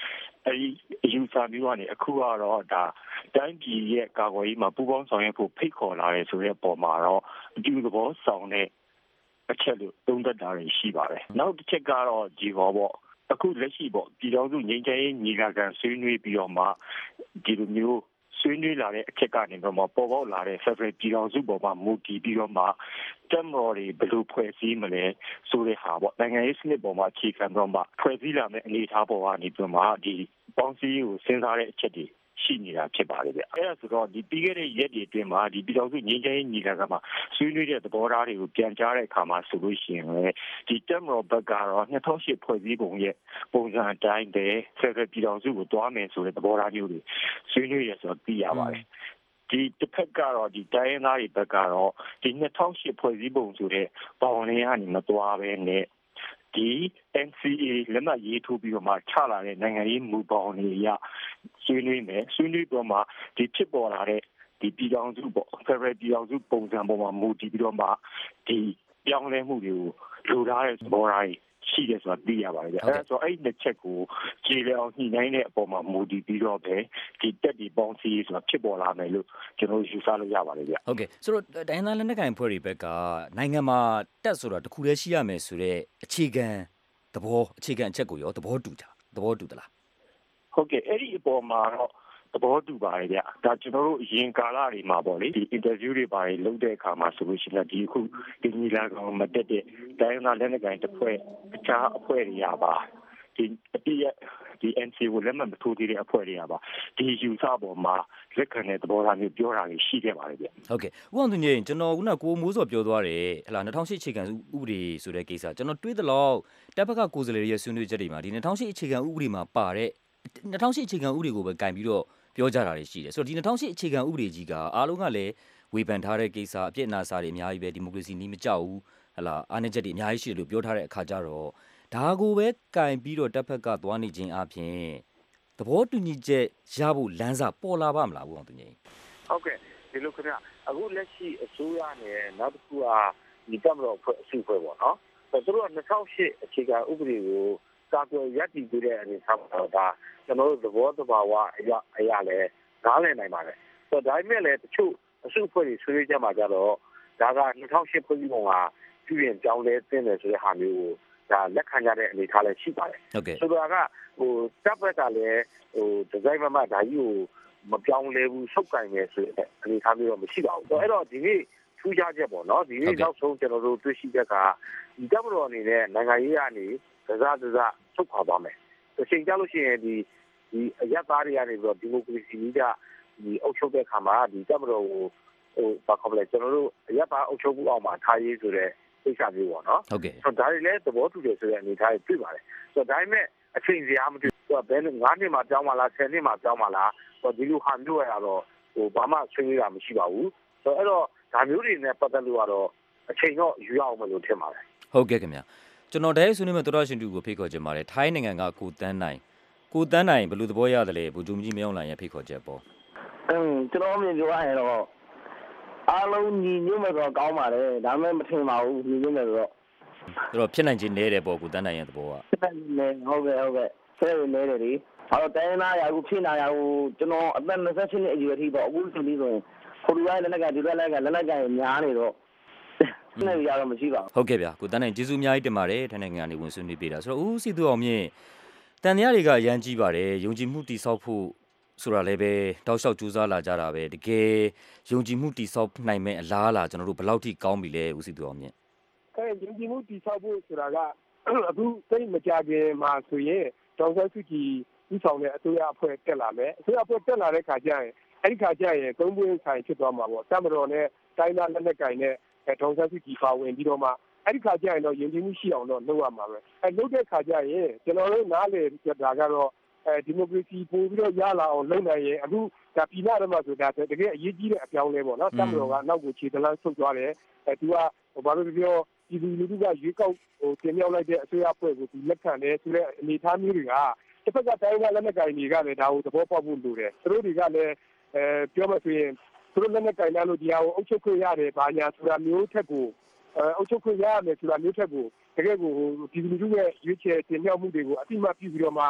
အဲဒီယူဆမျိုးကနေအခုကတော့ဒါတိုင်းပြည်ရဲ့ကာကွယ်ရေးမှာပူးပေါင်းဆောင်ရွက်ဖို့ဖိတ်ခေါ်လာတယ်ဆိုတဲ့ပုံမှာတော့အကျိုးသဘောဆောင်တဲ့အချက်လို့သုံးသပ်တာရှိပါတယ်နောက်တစ်ချက်ကတော့ဒီဟောပေါ့အခုလက်ရှိပေါ့ပြည်တော်စုငြိမ်းချမ်းရေးညီလာခံဆွေးနွေးပြီးတော့မှဒီလိုမျိုးဆွေးနွေးလာတဲ့အချက်ကနေတော့မှပေါ်ပေါက်လာတဲ့ Federal ပြည်တော်စုပေါ်မှာမူတည်ပြီးတော့မှတက်မော်တွေဘယ်လိုဖွဲ့စည်းမလဲဆိုတဲ့ဟာပေါ့နိုင်ငံရေးစနစ်ပေါ်မှာအခြေခံတော့မှဖွဲ့စည်းလာမယ့်အနေအထားပေါ်ကနေပြီးတော့မှဒီပေါင်းစည်းကိုစဉ်းစားတဲ့အချက်တွေရှိနေတာဖြစ်ပါတယ်ဗျ။အဲဒါဆိုတော့ဒီပြီးခဲ့တဲ့ရက်တွေအတွင်းမှာဒီပြည်တော်စုငြိမ်းချမ်းရေးညီလာခံမှာဆွေးနွေးတဲ့သဘောထားတွေကိုပြန်ကြားတဲ့အခါမှာဆိုလို့ရှိရင်လည်းဒီတက်မတော်ဘက်ကတော့၂၀၀၈ဖွဲ့စည်းပုံရဲ့ပုံစံအတိုင်းပဲဖက်ဒရယ်ပြည်တော်စုကိုတွားမယ်ဆိုတဲ့သဘောထားမျိုးတွေဆွေးနွေးရဆိုတော့သိရပါတယ်။ဒီတစ်ဖက်ကတော့ဒီတိုင်းရင်းသားတွေဘက်ကတော့ဒီ၂၀၀၈ဖွဲ့စည်းပုံဆိုတဲ့ပေါင်းလင်းကနေမတွားပဲနဲ့ဒီ N C A လက်မှတ်ရေးထိုးပြီးတော့မှချလာတဲ့နိုင်ငံရေးမူပေါင်းတွေအရဆွေးနွေးမယ်ဆွေးနွေးတော့မှဒီဖြစ်ပေါ်လာတဲ့ဒီပြည်တော်စုပေါ့ Federal ပြည်တော်စုပုံစံပေါ်မှာမူတည်ပြီးတော့မှဒီပြောင်းလဲမှုတွေကိုလိုလားတဲ့သဘောထားရှိတယ်ဆိုတာသိရပါတယ်ဗျအဲဆိုအဲ့ဒီနှစ်ချက်ကိုခြေလျောင်ညှိနှိုင်းတဲ့အပေါ်မှာမူတည်ပြီးတော့ပဲဒီတက်ဒီပေါင်းစည်းဆိုတာဖြစ်ပေါ်လာမယ်လို့ကျွန်တော်ယူဆလို့ရပါတယ်ဗျဟုတ်ကဲ့ဆိုတော့တိုင်းသားလက်နက်ကိုင်ဖွဲ့တွေဘက်ကနိုင်ငံမှာတက်ဆိုတာတခုတည်းရှိရမယ်ဆိုတဲ့အခြေခံသဘောအခြေခံအချက်ကိုရောသဘောတူတာသဘောတူသလားဟုတ်ကဲ့အဲ့ဒီအပေါ်မှာတော့သဘောတူပါတယ်ဗျဒါကျွန်တော်တို့အရင်ကာလတွေမှာပေါ့လေဒီ interview တွေပါလုပ်တဲ့အခါမှာဆိုလို့ရှိရင်ဒီအခုဒီညီလာခံမှာတက်တဲ့တိုင်းသားလက်နက်ကိုင်တစ်ဖွဲ့အခြားအဖွဲ့တွေရပါဒီအပြည့်ဒီ N C A ကိုလက်မှတ်မထိုးသေးတဲ့အဖွဲ့တွေကပါဒီယူဆပေါ်မှာလက်ခံတဲ့သဘောထားမျိုးပြောတာတွေရှိခဲ့ပါတယ်ဗျဟုတ်ကဲ့ဦးအောင်သူငယ်ကျွန်တော်ခုနကိုမိုးစောပြောသွားတယ်ဟလာ၂၀၀၈အခြေခံဥပဒေဆိုတဲ့ကိစ္စကျွန်တော်တွေးသလောက်တပ်ဘက်ကကိုယ်စားလှယ်ရဲ့ဆွေးနွေးချက်တွေမှာဒီ၂၀၀၈အခြေခံဥပဒေမှာပါတဲ့၂၀၀၈အခြေခံဥပဒေကိုပဲကင်ပြီးတော့ပြောကြတာတွေရှိတယ်ဆိုတော့ဒီ၂၀၀၈အခြေခံဥပဒေကြီးကအားလုံးကလည်းဝေဖန်ထားတဲ့ကိစ္စအပြစ်အနာစာတွေအများကြီးပဲဒီမိုကရေစီနီးမကြောက်ဘူးဟလာအားနည်းချက်တွေအများကြီးရှိတယ်လို့ပြောထားတဲ့အခါကျတော့ဒါကိုပဲကင်ပြီးတော့တပ်ဖက်ကသွားနေခြင်းအပြင်သဘောတူညီချက်ရဖို့လမ်းစာပေါ်လာပါမလားဦးအောင်သူငယ်ဟုတ်ကဲ့ဒီလိုခင်ဗျအခုလက်ရှိအစိုးရနဲ့နောက်တစ်ခုကဒီတပ်မတော်ဖွဲ့အစုဖွဲ့ပေါ့နော်ဆိုတော့၂၀၀၈အခြေခံဥပဒေကိုကာကွယ်ရည်တည်တဲ့အနေအထားတော့ဒါကျွန်တော်တို့သဘောတဘာဝအရာအရာလဲနားလည်နိုင်ပါတယ်ဆိုတော့ဒါပေမဲ့လည်းတချို့အစုအဖွဲ့တွေဆွေးနွေးကြမှာကြတော့ဒါက၂၀၀၈ဖွဲ့စည်းပုံကပြုပြင်ပြောင်းလဲသင့်တယ်ဆိုတဲ့ဟာမျိုးကိုဒါလက်ခံကြတဲ့အနေအထားလည်းရှိပါတယ်ဟုတ်ကဲ့ဆိုတော့ကဟိုတပ်ဘက်ကလည်းဟိုဒီဇိုင်းမမဒါကြီးကိုမပြောင်းလဲဘူးဆုတ်ကင်နေဆိုတဲ့အနေအထားမျိုးတော့မရှိပါဘူးဆိုတော့အဲ့တော့ဒီနေ့ထူးခြားချက်ပေါ့နော်ဒီနေ့နောက်ဆုံးကျွန်တော်တို့တွေ့ရှိချက်ကဒီတပ်မတော်အနေနဲ့နိုင်ငံရေးကနေကစားကစားဆုတ်ခွာသွားမယ်။အချိန်ကြလို့ရှိရင်ဒီဒီအရက်သားတွေကနေပြီးတော့ဒီမိုကရေစီကြီးကဒီအုပ်ချုပ်တဲ့ခါမှာဒီတပ်မတော်ကိုဟိုဘာခေါ်မလဲကျွန်တော်တို့အရက်သားအုပ်ချုပ်မှုအောက်မှာထားရေးဆိုတဲ့ကိစ္စမျိုးပေါ့နော်။ဟုတ်ကဲ့။ဆိုတော့ဒါတွေလည်းသဘောတူတယ်ဆိုတဲ့အနေအထားတွေတွေ့ပါတယ်။ဆိုတော့ဒါပေမဲ့အချိန်စရာမတူဘူး။ဘယ်နဲ့၅နှစ်မှကြောင်းပါလား၁၀နှစ်မှကြောင်းပါလား။ဆိုတော့ဒီလိုဟာမျိုးရတော့ဟိုဘာမှဆွေးနွေးတာမရှိပါဘူး။ဆိုတော့အဲ့တော့ဒါမျိုးတွေနဲ့ပတ်သက်လို့ကတော့အချိန်တော့ယူရအောင်မလို့ထင်ပါတယ်။ဟုတ်ကဲ့ခင်ဗျာ။ကျွန်တော်တည်းဆွေးနွေးမဲ့တော်တော်ရှင်တူကိုဖိတ်ခေါ်ချင်ပါတယ်ထိုင်းနိုင်ငံကကိုတန်းနိုင်ကိုတန်းနိုင်ဘယ်လိုသဘောရတယ်လဲဗိုလ်ချုပ်ကြီးမင်းအောင်လှိုင်ရဲ့ဖိတ်ခေါ်ချက်ပေါ့အင်းကျွန်တော်မြင်ပြောရရင်တော့အားလုံးညီညွတ်မယ်ဆိုတော့ကောင်းပါတယ်ဒါပေမဲ့မထင်ပါဘူးညီညွတ်မယ်ဆိုတော့ဆိုတော့ဖြစ်နိုင်ခြင်းနဲတယ်ပေါ့ကိုတန်းနိုင်ရဲ့သဘောကဖြစ်နိုင်ခြင်းနဲဟုတ်ကဲ့ဟုတ်ကဲ့ဆဲရနဲတယ်ဒီအဲ့တော့တိုင်းသားရာခုဖြစ်နာရာခုကျွန်တော်အသက်၂၈နှစ်အရွယ်ထိပေါ့အခုဆိုပြီးဆိုရင်ခိုးရတဲ့လက်ကဒီဘက်လက်ကလက်လက်ကများနေတော့နေရတော့မရှိပါဘူးဟုတ်ကဲ့ဗျာကိုတန်းနိုင်ကျေးဇူးအများကြီးတင်ပါတယ်ထိုင်းနိုင်ငံကနေဝင်ဆွေးနွေးပေးတာဆိုတော့ဦးစီသူအောင်မြင့်တန်တရားတွေကအရန်ကြီးပါတယ်ယုံကြည်မှုတည်ဆောက်ဖို့ဆိုတာလည်းပဲတောက်လျှောက်ကြိုးစားလာကြတာပဲတကယ်ယုံကြည်မှုတည်ဆောက်နိုင်မဲ့အလားအလာကျွန်တော်တို့ဘယ်လောက်ထိကောင်းပြီလဲဦးစီသူအောင်မြင့်အဲယုံကြည်မှုတည်ဆောက်ဖို့ဆိုတာကအခုစိတ်မကြခင်မှာဆိုရင်ဒေါက်တာစုကြည်ဥဆောင်တဲ့အစိုးရအဖွဲ့တက်လာမယ်အစိုးရအဖွဲ့တက်လာတဲ့ခါကျရင်အဲ့ဒီခါကျရင်သုံးပွင့်ဆိုင်ဖြစ်သွားမှာပေါ့တပ်မတော်နဲ့တိုင်းသားလက်နက်ကိုင်နဲ့ဒေါက်တာစုကြည်ပါဝင်ပြီးတော့မှအဲ့ဒီခါကျရင်တော့ယဉ်ကျေးမှုရှိအောင်တော့လုပ်ရမှာပဲအဲလုပ်တဲ့ခါကျရင်ကျွန်တော်တို့နားလေဒါကတော့အဲဒီမိုကရေစီပို့ပြီးတော့ရလာအောင်လုပ်နိုင်ရင်အခုဒါပြည်နာ့ဓမ္မဆိုတာတကယ်အရေးကြီးတဲ့အပြောင်းလဲပေါ့နော်တပ်မတော်ကနောက်ကိုခြေတလန်းဆုတ်သွားတယ်အဲသူကဘာလို့ပြောပြည်သူလူထုကရွေးကောက်ဟိုပြင်မြောက်လိုက်တဲ့အစိုးရအဖွဲ့ကိုဒီလက်ခံတယ်ဆိုတဲ့အနေအထားမျိုးတွေကတစ်ဖက်ကတိုင်းကလက်နက်ကိုင်တွေကလည်းဒါကိုသဘောပေါက်ဖို့လိုတယ်သူတို့တွေကလည်းအဲပြောမှဆိုရင်သူတို့လက်နက်ကိုင်လာလို့ဒီဟာကိုအုပ်ချုပ်ခွင့်ရတယ်ဘာညာဆိုတာမျိုးထက်ကိုအုပ်ချုပ်ခွင့်ရရမယ်ဆိုတာမျိုးထက်ကိုတကယ်ကိုဒီလူလူရဲ့ရွေးချယ်တင်မြှောက်မှုတွေကိုအတိမတ်ပြုပြီးတော့မှ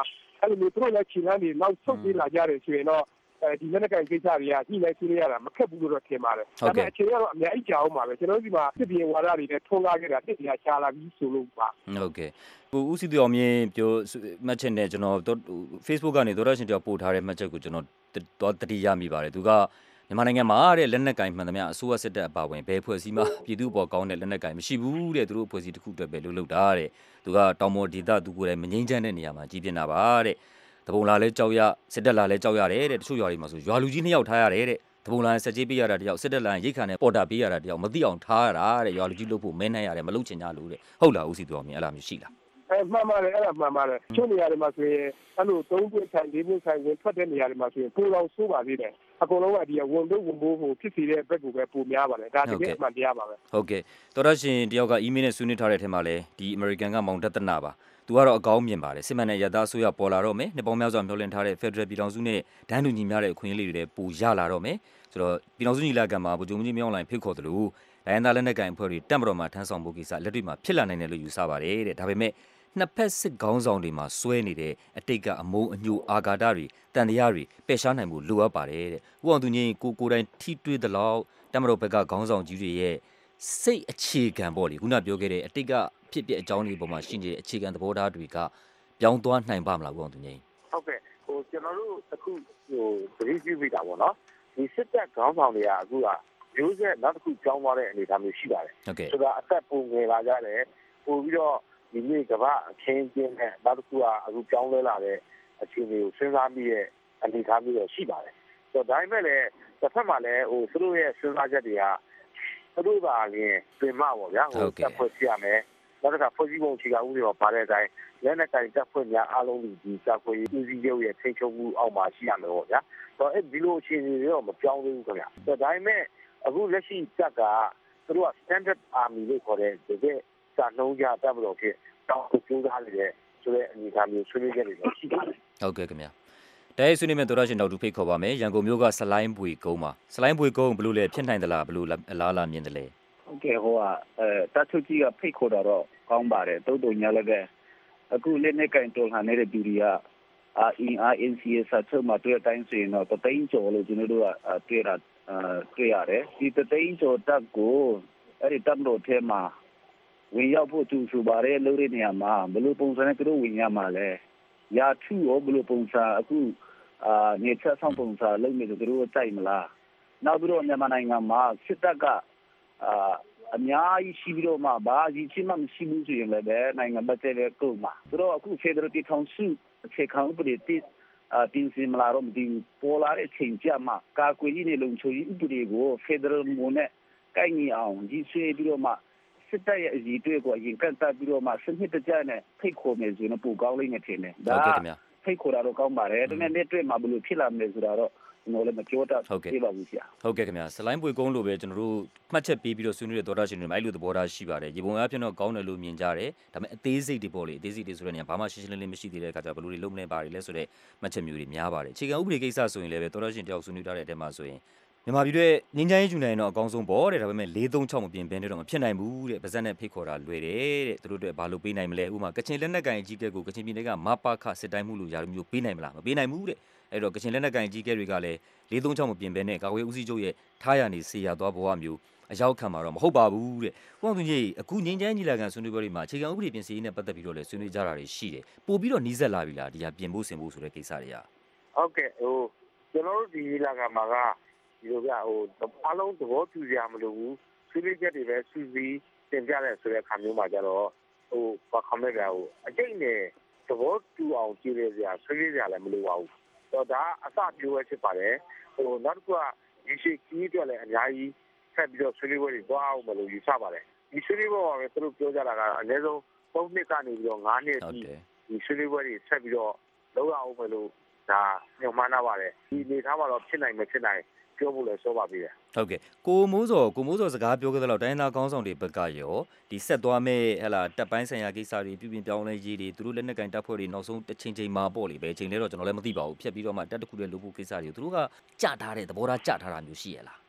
အဲ့လိုမျိုးသူတို့လည်းခြေလမ်းတွေနောက်ဆုတ်ပြေးလာကြတယ်ဆိုရင်တော့အဲဒီလက်နက်ကိုင်ကိစ္စတွေကညှိနှိုင်းဆွေးနွေးရတာမခက်ဘူးလို့တော့ထင်ပါတယ်။ဒါပေမဲ့အခြေအနေကတော့အများကြီးကြာအောင်ပါပဲကျွန်တော်တို့ဒီမှာစစ်ပြေဝါဒတွေနဲ့ထုံးကားခဲ့တာတစ်တရားရှားလာပြီးဆိုလို့ပါ။ဟုတ်ကဲ့။ကိုဦးစီသူအောင်မြင့်ပြောမှတ်ချက်နဲ့ကျွန်တော် Facebook ကနေသောရရှင်တယောက်ပို့ထားတဲ့မှတ်ချက်ကိုကျွန်တော်တော့တတိယမိပါတယ်။သူကမြန်မာနိုင်ငံမှာတဲ့လက်နက်ကင်မှန်သမျှအစိုးရစစ်တပ်အပါဝင်ဘယ်ဖွဲ့စည်းမှပြည်သူ့ပေါ်ကောင်းတဲ့လက်နက်ကင်မရှိဘူးတဲ့သူတို့ဖွဲ့စည်းတစ်ခုအတွက်ပဲလို့လုပ်တာတဲ့သူကတောင်ပေါ်ဒေသသူကိုယ်တိုင်မငြိမ်းချမ်းတဲ့နေရာမှာကြီးပြင်းတာပါတဲ့တပုံလာလဲကြောက်ရစစ်တပ်လာလဲကြောက်ရတယ်တဲ့တချို့ရွာတွေမှာဆိုရွာလူကြီးနှစ်ယောက်ထားရတယ်တဲ့တပုံလာဆက်ကြီးပေးရတာတယောက်စစ်တပ်လာရိတ်ခါနဲ့ပေါ်တာပေးရတာတယောက်မသိအောင်ထားရတာတဲ့ရွာလူကြီးလုပ်ဖို့မဲနှမ်းရတယ်မလုပ်ချင်ကြလို့တဲ့ဟုတ်လားဦးစီသူအောင်မြင်အဲ့လိုမျိုးရှိလားအဲမှန်ပါတယ်အဲ့ဒါမှန်ပါတယ်ချို့နေရာတွေမှာဆိုရင်အဲ့လိုသုံးပွင့်ဆိုင်လေးပွင့်ဆိုင်ဝင်ထွက်တဲ့နေရာတွေမှာဆိုရင်ပိုတော်ဆိုးပါသေးတယ်အကုန်လုံးကဒီဝန်တို့ဝန်ဘိုးကိုဖြစ်စီတဲ့ဘက်ကိုပဲပိုများပါတယ်ဒါတကယ်အမှန်တရားပါပဲဟုတ်ကဲ့တော်ရရှင်တယောက်ကအီးမေးလ်နဲ့ဆွေးနွေးထားတဲ့ထဲမှာလဲဒီ American ကမောင်တသနာပါသူကတော့အကောင်းမြင်ပါတယ်စစ်မှန်တဲ့ရသားအစိုးရပေါ်လာတော့မယ်နှစ်ပေါင်းများစွာမျှော်လင့်ထားတဲ့ Federal ပြည်ထောင်စုနဲ့ဒန်းတူညီမျှတဲ့အခွင့်အရေးတွေပိုရလာတော့မယ်ဆိုတော့ပြည်ထောင်စုညီလာခံမှာဗိုလ်ချုပ်ကြီးမြောင်းလိုင်ဖိတ်ခေါ်သလိုဒိုင်းသားလက်နက်ကိုင်အဖွဲ့တွေတက်မတော်မှာထမ်းဆောင်ဖို့ကိစ္စလက်တွေ့မှာဖြစ်လာနိုင်တယ်လို့ယူဆပါတယ်တဲ့ဒါပေမဲ့နှစ်ဖက်စစ်ခေါင်းဆောင်တွေမှာစွဲနေတဲ့အတိတ်ကအမုန်းအညိုအာဃာတတွေတန်တရားတွေပယ်ရှားနိုင်မှုလိုအပ်ပါတယ်တဲ့ဦးအောင်သူငြိမ်းကိုကိုတိုင်းထိတွေ့သလောက်တက်မတော်ဘက်ကခေါင်းဆောင်ကြီးတွေရဲ့စိတ်အခြေခံပေါ့လေခုနပြောခဲ့တဲ့အတိတ်ကဖြစ်တဲ့အကြောင်းတွေပေါ်မှာရှိနေတဲ့အခြေခံသဘောထားတွေကပြောင်းသွားနိုင်ပါမလားဦးအောင်သူငြိမ်းဟုတ်ကဲ့ဟိုကျွန်တော်တို့အခုဟိုသတိပြုမိတာပေါ့နော်ဒီစစ်တပ်ခေါင်းဆောင်တွေကအခုကမျိုးဆက်နောက်တစ်ခုကြောင်းသွားတဲ့အနေအထားမျိုးရှိပါတယ်ဆိုတာအသက်ပုံငယ်လာကြတယ်ပို့ပြီးတော့ဒီနေ့ကမ္ဘာအခင်းကျင်းတဲ့နောက်တစ်ခုကအခုကြောင်းလဲလာတဲ့အခြေအနေကိုစဉ်းစားပြီးရဲ့အနေအထားမျိုးတော့ရှိပါတယ်ဆိုတော့ဒါပေမဲ့လည်းတစ်ဖက်မှာလည်းဟိုသူတို့ရဲ့စဉ်းစားချက်တွေကသူတို့ကလည်းပြင်မပေါ့ဗျာဟိုတက်ဖွဲ့ပြရမယ်နောက်တစ်ခါဖွဲ့စည်းပုံအခြေခံဥပဒေမှာပါတဲ့အတိုင်းလက်နက်ကိုင်တပ်ဖွဲ့များအားလုံးဒီတပ်ဖွဲ့ရေးဦးစီးချုပ်ရဲ့ထိန်းချုပ်မှုအောက်မှာရှိရမယ်ပေါ့ဗျာဆိုတော့အဲဒီလိုအခြေအနေတွေတော့မပြောင်းသေးဘူးခင်ဗျာဆိုတော့ဒါပေမဲ့အခုလက်ရှိတပ်ကသူတို့က standard army လို့ခေါ်တဲ့တကယ်စာနှုံးကြတပ်မတော်ဖြစ်တောင်းဆိုကြတဲ့ဆိုတဲ့အနေအထားမျိုးဆွေးနွေးကြတယ်ရှိပါတယ်ဟုတ်ကဲ့ခင်ဗျာတဲဆွေးနွေးမဲ့တော်ရရှင်ဒေါက်တာဖိတ်ခေါ်ပါမယ်ရန်ကုန်မြို့ကစလိုင်းပွေကုန်းမှာစလိုင်းပွေကုန်းဘယ်လိုလဲဖြစ်နိုင်သလားဘယ်လိုအလားလာမြင်တယ်လဲဟုတ်ကဲ့ဟိုကအဲတတ်သူကြီးကဖိတ်ခေါ်တော့ကောင်းပါတယ်တိုးတိုးညာလည်းပဲအခုလက်နဲ့ကင်တော်ဟာနေတဲ့ပြည်ရီကအင်အာ အင် စီ အစချုပ်မှာတွေ့တိုင်းဆိုရင်တော့တသိန်းကျော်လို့ကျွန်တော်တို့ကတွေ့တာတွေ့ရတယ်ဒီတသိန်းကျော်တပ်ကိုအဲ့ဒီတပ်တော်ထဲမှာဝင်ရောက်ဖို့သူဆိုပါရဲလို့ရနေရမှာဘလို့ပုံစံနဲ့သူတို့ဝင်ရမှာလဲရာထူရောဘလို့ပုံစံအခုအာနေချက်ဆောင်ပုံစံလုံးနေသူတို့တိုက်မလားနောက်ပြီးတော့မြန်မာနိုင်ငံမှာစစ်တပ်ကအာအများကြီးရှိပြီးတော့မှဘာကြီးချင်းမှမရှိဘူးဆိုရင်လည်းနိုင်ငံပတ်သက်တဲ့ကုန်းမှာသူတို့အခု Federal ပြည်ထောင်စုအခြေခံဥပဒေတိအာတင်စီမလာတော့ဒီပေါ်လာတဲ့ချိန်ကြမှာကာကွယ်ရေးနဲ့လုံခြုံရေးဥပဒေကို Federal မိုနဲ့ကိုင်ညီအောင်ကြီးဆွေးပြီးတော့မှစစ်တပ်ရဲ့အကြီးအကဲကိုအရင်ကန့်သတ်ပြီးတော့မှစနစ်တကျနဲ့ဖိတ်ခေါ်မယ်ဆိုရင်ပိုကောင်းလိမ့်မယ်ထင်တယ်ဒါဖိတ်ခေါ်တာတော့ကောင်းပါတယ်ဒါပေမဲ့လက်တွေ့မှာဘယ်လိုဖြစ်လာမလဲဆိုတာတော့ကျွန်တော်လည်းမပြောတတ်သေးပါဘူးဆရာဟုတ်ကဲ့ခင်ဗျာစလိုင်းပွေကုန်းလိုပဲကျွန်တော်တို့မှတ်ချက်ပေးပြီးတော့ဆွေးနွေးတဲ့သောတာရှင်တွေမှာအဲ့လိုသဘောထားရှိပါတယ်ရေပုံအားဖြင့်တော့ကောင်းတယ်လို့မြင်ကြတယ်ဒါပေမဲ့အသေးစိတ်တွေပေါ့လေအသေးစိတ်တွေဆိုတဲ့နေရာဘာမှရှင်းရှင်းလင်းလင်းမရှိသေးတဲ့အခါကျဘယ်လိုတွေလုံးမလဲပါတယ်လဲဆိုတဲ့မှတ်ချက်မျိုးတွေများပါတယ်အခြေခံဥပဒေကိစ္စဆိုရင်လည်းပဲသောတာရှင်တယောက်ဆွေးနွေးထားတဲ့အထက်မှာဆိုရင်မြန်မာပြည်ရဲ့ငင်းချိုင်းယူနိုင်တော့အကောင်းဆုံးပေါ့တဲ့ဒါပေမဲ့၄၃၆မပြင်ဘဲနဲ့တော့မဖြစ်နိုင်ဘူးတဲ့ဗဇက်နဲ့ဖိတ်ခေါ်တာလွယ်တယ်တဲ့သူတို့တွေဘာလို့ပေးနိုင်မလဲဥပမာကချင်လက်နက်ကိုင်အကြီးကဲကိုကချင်ပြည်နယ်ကမပါခစစ်တိုင်းမှုလို့ယာလို့မျိုးပေးနိုင်မလားမပေးနိုင်ဘူးတဲ့အဲ့တော့ကချင်လက်နက်ကိုင်အကြီးကဲတွေကလည်း၄၃၆မပြင်ဘဲနဲ့ကာကွယ်ဦးစီးချုပ်ရဲ့ထားရနေစေရသွားဘဝမျိုးအရောက်ခံမှာတော့မဟုတ်ပါဘူးတဲ့ဘုရားသူကြီးအခုငင်းချိုင်းညီလာခံဆွေးနွေးပွဲတွေမှာအခြေခံဥပဒေပြင်ဆင်ရေးနဲ့ပတ်သက်ပြီးတော့လည်းဆွေးနွေးကြတာတွေရှိတယ်ပို့ပြီးတော့နှီးစက်လာပြီလားဒီဟာပြင်ဖို့ဆင်ဖို့ဆိုတဲ့ကိစ္စတွေကဟုတ်ကဲ့ဟိုကျွန်တော်တို့ဒီညီလာခံမှာကဒီလိုပြဟိုအားလုံးသဘောတူကြမလို့ဘူးဆွေးနွေးချက်တွေပဲစူးစီးတင်ပြတဲ့ဆိုတဲ့အခါမျိုးမှာကျတော့ဟိုဘာခမဲကဟိုအကျိတ်နဲ့သဘောတူအောင်ကြည့်ရစရာဆွေးနွေးကြလည်းမလိုပါဘူးတော့ဒါအစပြိုးပဲဖြစ်ပါတယ်ဟိုနောက်တစ်ခုကဒီရှိကြီးတွေလည်းအများကြီးဆက်ပြီးတော့ဆွေးနွေးပွဲတွေသွားအောင်မလို့ယူဆပါတယ်ဒီဆွေးနွေးပွဲကလည်းသူတို့ပြောကြတာကအနည်းဆုံးသုံးနှစ်ကနေပြီးတော့ငါးနှစ်အထိဒီဆွေးနွေးပွဲတွေဆက်ပြီးတော့လုပ်ရအောင်မလို့ဒါညှို့မှန်းထားပါတယ်ဒီနေထားမှာတော့ဖြစ်နိုင်မဖြစ်နိုင်ပြောဖို့လည်းဆိုပါပြီဟုတ်ကဲ့ကိုမိုးစောကိုမိုးစောစကားပြောခဲ့တဲ့လောက်တိုင်းသားကောင်းဆောင်တွေဘက်ကရောဒီဆက်သွားမဲ့ဟဲ့လားတပ်ပိုင်းဆိုင်ရာကိစ္စတွေပြုပြင်ပြောင်းလဲရေးတွေသူတို့လက်နက်ကင်တပ်ဖွဲ့တွေနောက်ဆုံးတစ်ချိန်ချိန်မှာပေါ့လေပဲချိန်လဲတော့ကျွန်တော်လည်းမသိပါဘူးဖြတ်ပြီးတော့မှတပ်တစ်ခုတည်းလုပ်ဖို့ကိစ္စတွေသူတို့ကကြထားတဲ့သဘောထားကြထားတာမျိုးရှိရလားဟ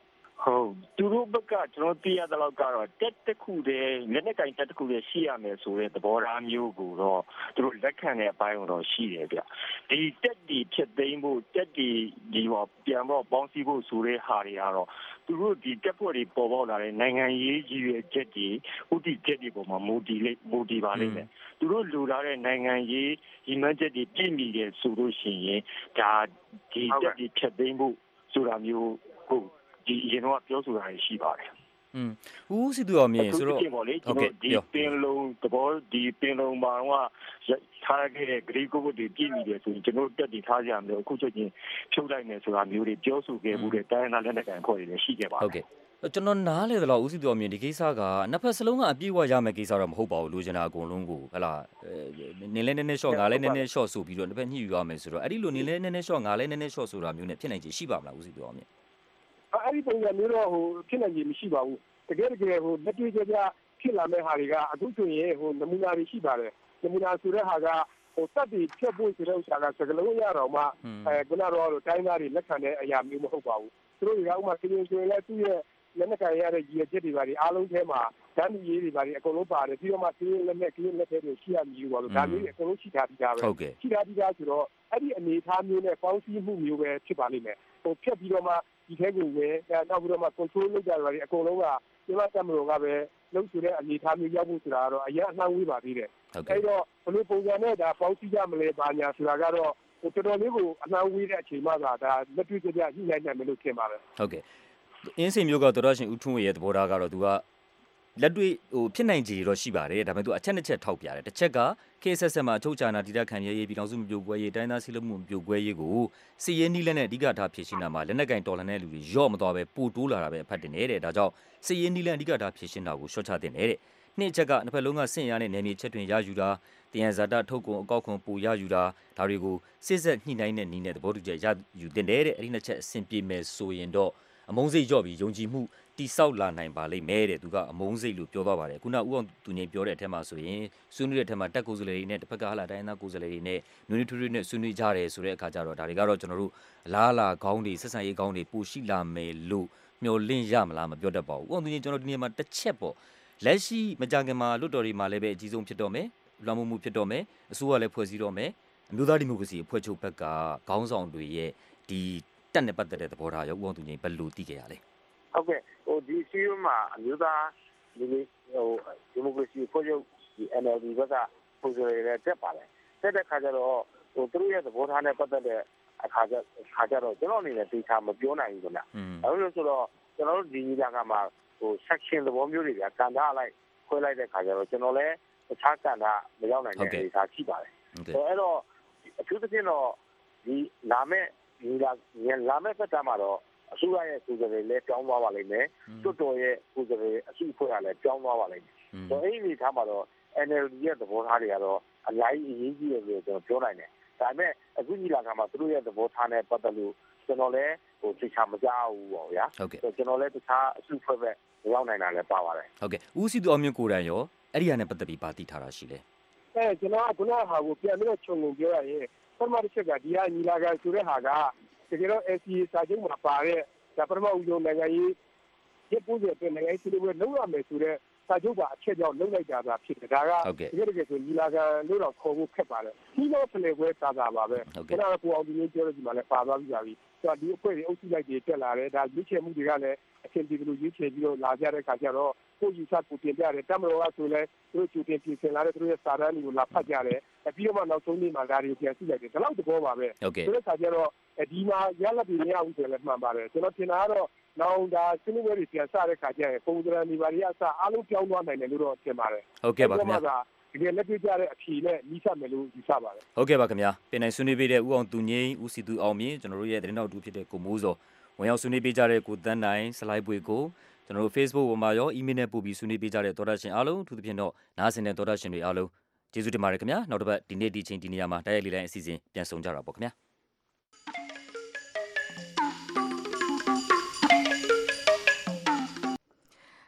ဟုတ်သူတို့ဘက်ကကျွန်တော်သိရတဲ့လောက်ကတော့တက်တစ်ခုတည်းလက်နဲ့ကင်တက်တစ်ခုတည်းရှိရမယ်ဆိုတဲ့သဘောထားမျိုးကိုတော့သူတို့လက်ခံတဲ့အပိုင်းတော့ရှိတယ်ဗျဒီတက်ဒီဖြစ်သိမ်းဖို့တက်ဒီဒီဟောပြန်တော့ပေါင်းစည်းဖို့ဆိုတဲ့ဟာတွေကတော့သူတို့ဒီတက်ဖွဲ့တွေပေါ်ပေါက်လာတဲ့နိုင်ငံရေးကြီးရဲ့ချက်တွေဥတီချက်တွေပေါ်မှာမူတည်လိမူတည်ပါလိမ့်မယ်သူတို့လူလာတဲ့နိုင်ငံရေးဒီမှတ်ချက်တွေပြည့်မီတယ်ဆိုလို့ရှိရင်ဒါဒီတက်ဒီဖြစ်သိမ်းဖို့ဆိုတာမျိုးကိုဒီရင်တော့ပြောဆိုတာရှိပါတယ်อืมဦးစီသူအောင်မြင်ဆိုတော့ဟုတ်ကဲ့ဒီပင်လုံးသဘောဒီပင်လုံးမှာကထားခဲ့တဲ့ဂရိကိုတွေပြည်မိတယ်ဆိုရင်ကျွန်တော်တက်တည်ထားကြရမယ်အခုချက်ချင်းဖြုတ်လိုက်မယ်ဆိုတာမျိုးတွေပြောဆိုခဲ့မှုတွေတိုင်းနာလက်နက်ကန်ဖွဲ့တွေလည်းရှိခဲ့ပါတယ်ဟုတ်ကဲ့ကျွန်တော်နားလေတော့ဦးစီသူအောင်မြင်ဒီကိစ္စကနှစ်ဖက်စလုံးကအပြည့်အဝရမယ်ကိစ္စတော့မဟုတ်ပါဘူးလိုချင်တာအကုန်လုံးကိုဟဲ့လားနင်းလဲနည်းနည်း short ငါလဲနည်းနည်း short ဆိုပြီးတော့တစ်ဖက်ညှိယူရမယ်ဆိုတော့အဲ့ဒီလိုနင်းလဲနည်းနည်း short ငါလဲနည်းနည်း short ဆိုတာမျိုးနဲ့ဖြစ်နိုင်ချေရှိပါမလားဦးစီသူအောင်မြင်အဲ့ဒီပုံစံမျိုးတော့ဟိုဖြစ်နိုင်ကြီးမရှိပါဘူးတကယ်တကယ်ဟိုလက်တွေ့ကြကြဖြစ်လာမဲ့ဟာတွေကအခုဆိုရင်ဟိုနမူနာတွေရှိပါတယ်နမူနာဆိုတဲ့ဟာကဟိုတက်ပြီးဖြတ်ဖို့ဆိုတဲ့ဥစ္စာကစကလုံးရတော့မှအဲခုနကတော့တိုင်းသားတွေလက်ခံတဲ့အရာမျိုးမဟုတ်ပါဘူးသူတို့ကဥမာပြည်ပြည်ဆိုရင်လည်းသူ့ရဲ့လက်နက်ကိုင်ရတဲ့ရည်ရွယ်ချက်တွေပါဒီအားလုံးထဲမှာဓာတ်မြေတွေပါဒီအကုန်လုံးပါတယ်ပြီးတော့မှပြည်လက်နဲ့ပြည်လက်တွေရှိရမည်ပါလို့ဒါမျိုးတွေအကုန်လုံးရှိထားပြီးသားပဲရှိထားပြီးသားဆိုတော့အဲ့ဒီအနေအထားမျိုးနဲ့ပေါင်းစည်းမှုမျိုးပဲဖြစ်ပါလိမ့်မယ်ဟိုဖြတ်ပြီးတော့မှဒီထဲကိုဝယ်နောက်ပြီးတော့မှ control လုပ်ကြတယ်ပါဒီအကုန်လုံးကဒီမှာတမလို့ကပဲလုံးဆိုတဲ့အနေအထားမျိုးရောက်ဖို့ဆိုတာကတော့အရင်အနှောင်းဝေးပါသေးတယ်အဲ့တော့ဘယ်လိုပုံစံနဲ့ဒါပေါင်းစည်းကြမလဲပါညာဆိုတာကတော့ဟိုတော်တော်လေးကိုအနှောင်းဝေးတဲ့အချိန်မှသာဒါလက်တွေ့ကြကြညှိနှိုင်းနိုင်မယ်လို့ထင်ပါတယ်ဟုတ်ကဲ့အင်းစိန်မျိုးကတော်တော်ရှင်ဦးထွန်းဝေရဲ့သဘောထားကတော့သူကလက်တွေ့ဟိုဖြစ်နိုင်ခြေတော့ရှိပါတယ်ဒါပေမဲ့သူအချက်နှစ်ချက်ထောက်ပြတယ်တစ်ချက်က K S S မှာအချုပ်ချာနာတည်တတ်ခံရရေးပြည်တော်စုမပြိုကွဲရေးတိုင်းသားစီးလုံးမှုမပြိုကွဲရေးကိုစီရင်နီးလက်နဲ့အဓိကထားဖြည့်ရှင်းတာမှာလက်နက်ကင်တော်လှန်တဲ့လူတွေရော့မသွားပဲပိုတိုးလာတာပဲအဖတ်တင်နေတဲ့ဒါကြောင့်စီရင်နီးလက်အဓိကထားဖြည့်ရှင်းတာကိုရှော့ချတင်နေတဲ့နှစ်ချက်ကနှစ်ဖက်လုံးကဆင့်ရတဲ့နယ်မြေချက်တွင်ရယူတာတယံဇာတထုတ်ကုန်အကောက်ခွန်ပိုရယူတာဒါတွေကိုစစ်ဆက်ညှိနှိုင်းတဲ့နည်းနဲ့သဘောတူချက်ရယူတင်တဲ့အဲ့ဒီနှစ်ချက်အဆင်ပြေမယ်ဆိုရင်တော့အမုန်းစိတ်ကြော့ပြီးယုံကြည်မှုတိဆောက်လာနိုင်ပါလိမ့်မယ်တဲ့သူကအမုန်းစိတ်လို့ပြောသွားပါတယ်ခုနဦးအောင်သူငိမ့်ပြောတဲ့အထက်မှာဆိုရင်ဆွေးနွေးတဲ့အထက်မှာတက်ကိုယ်စားလှယ်တွေနဲ့တစ်ဖက်ကဟာလာတိုင်းသားကိုယ်စားလှယ်တွေနဲ့နူနီထူထူနဲ့ဆွေးနွေးကြတယ်ဆိုတဲ့အခါကျတော့ဒါတွေကတော့ကျွန်တော်တို့အလားအလာခေါင်းတွေဆက်ဆံရေးခေါင်းတွေပိုရှိလာမယ်လို့မျှော်လင့်ရမလားမပြောတတ်ပါဘူးဦးအောင်သူငိမ့်ကျွန်တော်ဒီနေ့မှာတစ်ချက်ပေါ့လက်ရှိမကြခင်မှာလွတ်တော်တွေမှာလည်းပဲအကြီးဆုံးဖြစ်တော့မယ်လွှမ်းမိုးမှုဖြစ်တော့မယ်အစိုးရလည်းဖွဲ့စည်းတော့မယ်အမျိုးသားဒီမိုကရေစီအဖွဲ့ချုပ်ဘက်ကခေါင်းဆောင်တွေရဲ့ဒီတက်နဲ့ပတ်သက်တဲ့သဘောထားရောဦးအောင်သူငိမ့်ဘယ်လိုသိကြရလဲဟုတ်ကဲ့ဟိုဒီစီးရုံးမှာအမျိုးသားဒီဟိုဒီမိုကရေစီဖွဲ့ချုပ်ဒီ N L D ဘက်ကပုံစံတွေလည်းတက်ပါတယ်တက်တဲ့ခါကျတော့ဟိုသူတို့ရဲ့သဘောထားနဲ့ပတ်သက်တဲ့အခါကျခါကျတော့ကျွန်တော်အနေနဲ့သိချာမပြောနိုင်ဘူးခင်ဗျ။အဲလိုဆိုတော့ကျွန်တော်တို့ဒီညီလာခံမှာဟို section သဘောမျိုးတွေကကဏ္ဍလိုက်ခွဲလိုက်တဲ့ခါကျတော့ကျွန်တော်လည်းတခြားကဏ္ဍမရောက်နိုင်တဲ့အနေအထားရှိပါတယ်။အဲတော့အထူးသဖြင့်တော့ဒီလာမဲ့ဒီလာလာမဲ့ပတ်သက်မှာတော့အစိုးရရဲ့ကိုယ်စားလှယ်လည်းပြောင်းသွားပါလိမ့်မယ်။တွတ်တော်ရဲ့ကိုယ်စားလှယ်အစုအဖွဲ့ကလည်းပြောင်းသွားပါလိမ့်မယ်။ဆိုတော့အဲ့ဒီအနေထားမှာတော့ N L D ရဲ့သဘောထားတွေကတော့အလိုက်အရေးကြီးတယ်လို့ကျွန်တော်ပြောနိုင်တယ်။ဒါပေမဲ့အခုညီလာခံမှာသူတို့ရဲ့သဘောထားနဲ့ပတ်သက်လို့ကျွန်တော်လည်းဟိုသိချာမကြောက်ဘူးပေါ့ဗျာ။ဆိုတော့ကျွန်တော်လည်းတခြားအစုအဖွဲ့ပဲမရောက်နိုင်တာလည်းပါပါတယ်။ဟုတ်ကဲ့ဦးစီသူအောင်မြင့်ကိုယ်တိုင်ရောအဲ့ဒီဟာနဲ့ပတ်သက်ပြီးဗာတိထားတာရှိလဲ။အဲကျွန်တော်ကခုနကဟာကိုပြန်ပြီးတော့ခြုံငုံပြောရရင်ပထမတစ်ချက်ကဒီဟာညီလာခံဆိုတဲ့ဟာကတကယ်တော့ S C A စာချုပ်မှာပါတဲ့ဒါပထမဦးဆုံးနိုင်ငံရေးရပ်ပို့တဲ့အတွက်နိုင်ငံရေးစီးပွားရေးလုံးဝမယ်ဆိုတဲ့စာချုပ်ပါအချက်ကြောင့်လုံးလိုက်တာသာဖြစ်တယ်ဒါကတကယ်တကယ်ဆိုညီလာခံလို့တော့ခေါ်ဖို့ခက်ပါတယ်ဒီလိုဖလှယ်ပွဲသာသာပါပဲခဏကိုအောင်ဒီမျိုးပြောလို့ဒီမှာလည်းပါသွားပြီပါပြီဆိုတော့ဒီအဖွဲ့တွေအုပ်စုလိုက်တွေတက်လာတယ်ဒါရွေးချယ်မှုတွေကလည်းအချင်းဒီလိုရွေးချယ်ပြီးတော့လာကြတဲ့ခါကျတော့ကိုယူဆကိုတင်ပြတယ်တမတော်ကဆိုလဲသူတို့ကျူတင်ပြင်ဆင်လာတဲ့သူတို့ရဲ့စာတမ်းတွေကိုလာဖတ်ကြတယ်ပြီးတော့မှနောက်ဆုံးနေ့မှာဒါတွေကိုပြန်ကြည့်လိုက်တယ်ဒါတော့သဘောပါပဲဆိုတဲ့ခါကျတော့ဒီမှာရလက်တွေမရဘူးဆိုလည်းမှန်ပါတယ်ကျွန်တော်ထင်တာကတော့နောက်ဒါစနစ်ဝဲတွေပြန်စတဲ့ခါကျရင်ပုံစံတွေပါရအစအားလုံးပြောင်းသွားနိုင်တယ်လို့တော့ထင်ပါတယ်ဟုတ်ကဲ့ပါခင်ဗျာဒီကလက်တွေ့ကြတဲ့အဖြေနဲ့ညီဆက်မယ်လို့ယူဆပါတယ်ဟုတ်ကဲ့ပါခင်ဗျာပြင်နိုင်ဆွေးနွေးပေးတဲ့ဦးအောင်သူငိမ့်ဦးစီသူအောင်မြင့်ကျွန်တော်တို့ရဲ့သတင်းတော်တူဖြစ်တဲ့ကိုမိုးစောဝင်ရောက်ဆွေးနွေးပေးကြတဲ့ကိုတန်းနိုင်စလိုက်ပွေကိုကျွန်တော်တို့ Facebook ပေါ်မှာရော email နဲ့ပို့ပြီးဆွေးနွေးပေးကြတဲ့သောတာရှင်အားလုံးသူသဖြင့်တော့နားဆင်တဲ့သောတာရှင်တွေအားလုံးကျေးဇူးတင်ပါတယ်ခင်ဗျာနောက်တစ်ပတ်ဒီနေ့ဒီချိန်ဒီနေရာမှာတိုက်ရိုက်လေးတိုင်းအစီအစဉ်ပြန်ဆောင်ကြတာပေါ့ခင်ဗျာ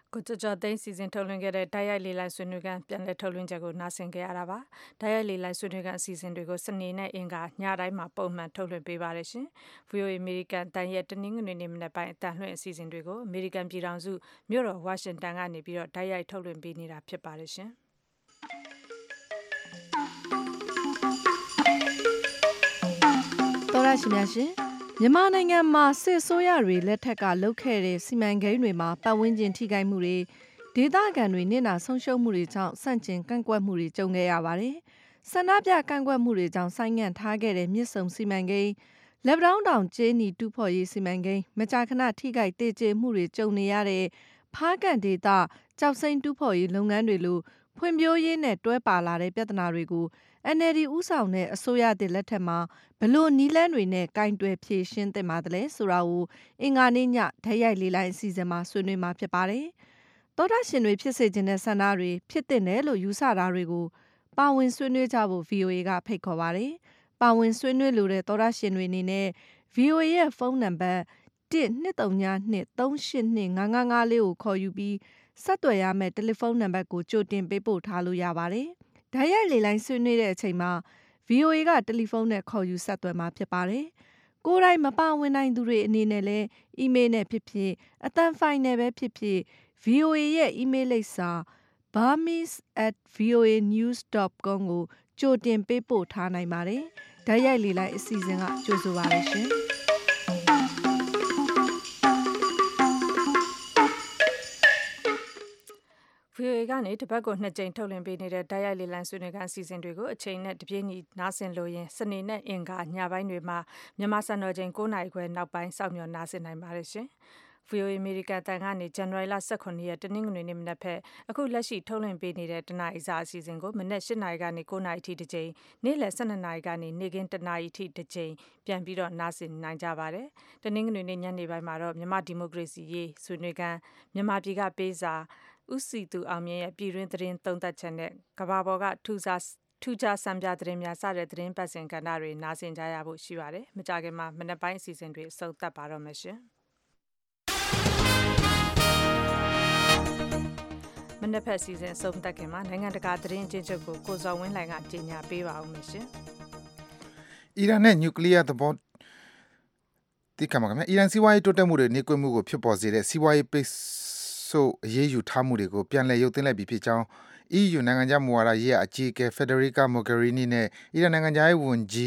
ကိုကြကြသိန်းစီစဉ်ထုတ်လွှင့်ခဲ့တဲ့တိုက်ရိုက်လေလိုင်းဆွေးနွေးခန်းပြန်လည်ထုတ်လွှင့်ချက်ကိုနားဆင်ခဲ့ရတာပါတိုက်ရိုက်လေလိုင်းဆွေးနွေးခန်းအစီအစဉ်တွေကိုစနေနဲ့အင်္ဂါညတိုင်းမှာပုံမှန်ထုတ်လွှင့်ပေးပါတယ်ရှင် ဗွီအိုအေ American တန်ရဲ့တနင်္ဂနွေနေ့မနက်ပိုင်းအတန်လွှင့်အစီအစဉ်တွေကို American ပြည်ထောင်စုမြို့တော်ဝါရှင်တန်ကနေပြီးတော့တိုက်ရိုက်ထုတ်လွှင့်ပေးနေတာဖြစ်ပါတယ်ရှင်တော်ရရှိများရှင်မြန်မာနိုင်ငံမှာစစ်ဆိုးရတွေလက်ထက်ကလုတ်ခဲ့တဲ့စီမံကိန်းတွေမှာပတ်ဝန်းကျင်ထိခိုက်မှုတွေဒေသခံတွေနစ်နာဆုံးရှုံးမှုတွေကြောင့်စန့်ကျင်ကန့်ကွက်မှုတွေကြုံခဲ့ရပါတယ်။ဆန္ဒပြကန့်ကွက်မှုတွေကြောင့်ဆိုင်းငံ့ထားခဲ့တဲ့မြစ်ဆုံစီမံကိန်းလက်ပတောင်းတောင်ကျေးနီတူးဖော်ရေးစီမံကိန်းမကြာခဏထိခိုက်တေကျေမှုတွေကြုံနေရတဲ့ဖားကန်ဒေသကြောက်စိမ်းတူးဖော်ရေးလုပ်ငန်းတွေလိုဖွံ့ဖြိုးရေးနဲ့တွဲပါလာတဲ့ပြဿနာတွေကိုအန်အယ်လ်ဒီ ဦးဆောင်တဲ့အစိုးရသစ်လက်ထက်မှာဘလို့နီးလန်းတွေနဲ့ကင်တွယ်ဖြည့်ရှင်းသင့်ပါတယ်ဆိုတာကိုအင်္ဂါနေ့ညဓာတ်ရိုက်လေးလိုင်းအစီအစဉ်မှာဆွေးနွေးမှာဖြစ်ပါတယ်။သောတာရှင်တွေဖြစ်စေခြင်းတဲ့ဆန္ဒတွေဖြစ်တဲ့တယ်လို့ယူဆတာတွေကိုပါဝင်ဆွေးနွေးကြဖို့ ဗွီအိုအေ ကဖိတ်ခေါ်ပါတယ်။ပါဝင်ဆွေးနွေးလိုတဲ့သောတာရှင်တွေအနေနဲ့ ဗွီအိုအေ ရဲ့ဖုန်းနံပါတ်တစ်နှစ်သုံးညနှစ်သုံးရှစ်နှစ်ငါးငါးငါးလေးကိုခေါ်ယူပြီးဆက်သွယ်ရမယ့်တယ်လီဖုန်းနံပါတ်ကိုကြိုတင်ပေးပို့ထားလို့ရပါတယ်။ဓာတ်ရိုက်လေလိုင်းဆွေးနွေးတဲ့အချိန်မှာ ဗွီအိုအေ ကတယ်လီဖုန်းနဲ့ခေါ်ယူဆက်သွယ်မှာဖြစ်ပါတယ်။ကိုယ်တိုင်မပါဝင်နိုင်သူတွေအနေနဲ့လည်းအီးမေးလ်နဲ့ဖြစ်ဖြစ်အသံဖိုင်နဲ့ပဲဖြစ်ဖြစ် ဗွီအိုအေ ရဲ့အီးမေးလ်လိပ်စာ burmese at voa news dot com ကိုကြိုတင်ပေးပို့ထားနိုင်ပါတယ်။ဓာတ်ရိုက်လေလိုင်းအစီအစဉ်ကကြိုဆိုပါရရှင်။ဗွီအိုအေကနေတပတ်ကိုနှစ်ကြိမ်ထုတ်လွှင့်ပေးနေတဲ့တိုက်ရိုက်လေလံဆွေးနွေးခန်းအစီအစဉ်တွေကိုအချိန်နဲ့တပြေးညီနားဆင်လို့ရင်စနေနဲ့အင်္ဂါညပိုင်းတွေမှာမြန်မာစံတော်ချိန်9:00နာရီခွဲနောက်ပိုင်းစောင့်မျှော်နားဆင်နိုင်ပါတယ်ရှင်။ ဗွီအိုအေ American တန်ကနေဇန်နဝါရီလ၁၇ရက်တနင်္ဂနွေနေ့မနက်ဖက်အခုလက်ရှိထုတ်လွှင့်ပေးနေတဲ့တနားရီစာအစီအစဉ်ကိုမနက်၈နာရီကနေ9နာရီထိတစ်ကြိမ်နေ့လယ်၁၂နာရီကနေနေ့ကင်း၁နာရီထိတစ်ကြိမ်ပြန်ပြီးတော့နားဆင်နိုင်ကြပါတယ်။တနင်္ဂနွေနေ့ညနေပိုင်းမှာတော့မြန်မာဒီမိုကရေစီရေးဆွေးနွေးခန်းမြန်မာပြည်ကပေးစာဦးစီသူအောင်မြင့်ရဲ့ပြည်တွင်းသတင်းသုံးသပ်ချက်နဲ့ကဘာပေါ်ကထူးခြားထူးခြားစံပြသတင်းများစတဲ့သတင်းပတ်စဉ်ကဏ္ဍတွေနားဆင်ကြရဖို့ရှိပါတယ်။မကြခင်မှာမနက်ပိုင်းအစီအစဉ်တွေအဆုံးသတ်ပါတော့မယ်ရှင်။မနက်ဖက်စီစဉ်အဆုံးသတ်ခင်မှာနိုင်ငံတကာသတင်းအကျဉ်းချုပ်ကိုကိုစော်ဝင်းလှိုင်ကကြေညာပေးပါဦးမယ်ရှင်။အီရန်နဲ့နျူကလ িয়ার သဘောတိကမှာခင်ဗျာအီရန်စီးပွားရေးတိုးတက်မှုတွေနှိကွေးမှုကိုဖြစ်ပေါ်စေတဲ့စီးပွားရေးပိတ်ဆို့အရေးယူထားမှုတွေကိုပြန်လည်ရုပ်သိမ်းလိုက်ပြီဖြစ်ကြောင်း အီးယူ နိုင်ငံခြားမူဝါဒရေးရာအကြီးအကဲ Federica Mogherini နဲ့အီရန်နိုင်ငံခြားရေးဝန်ကြီး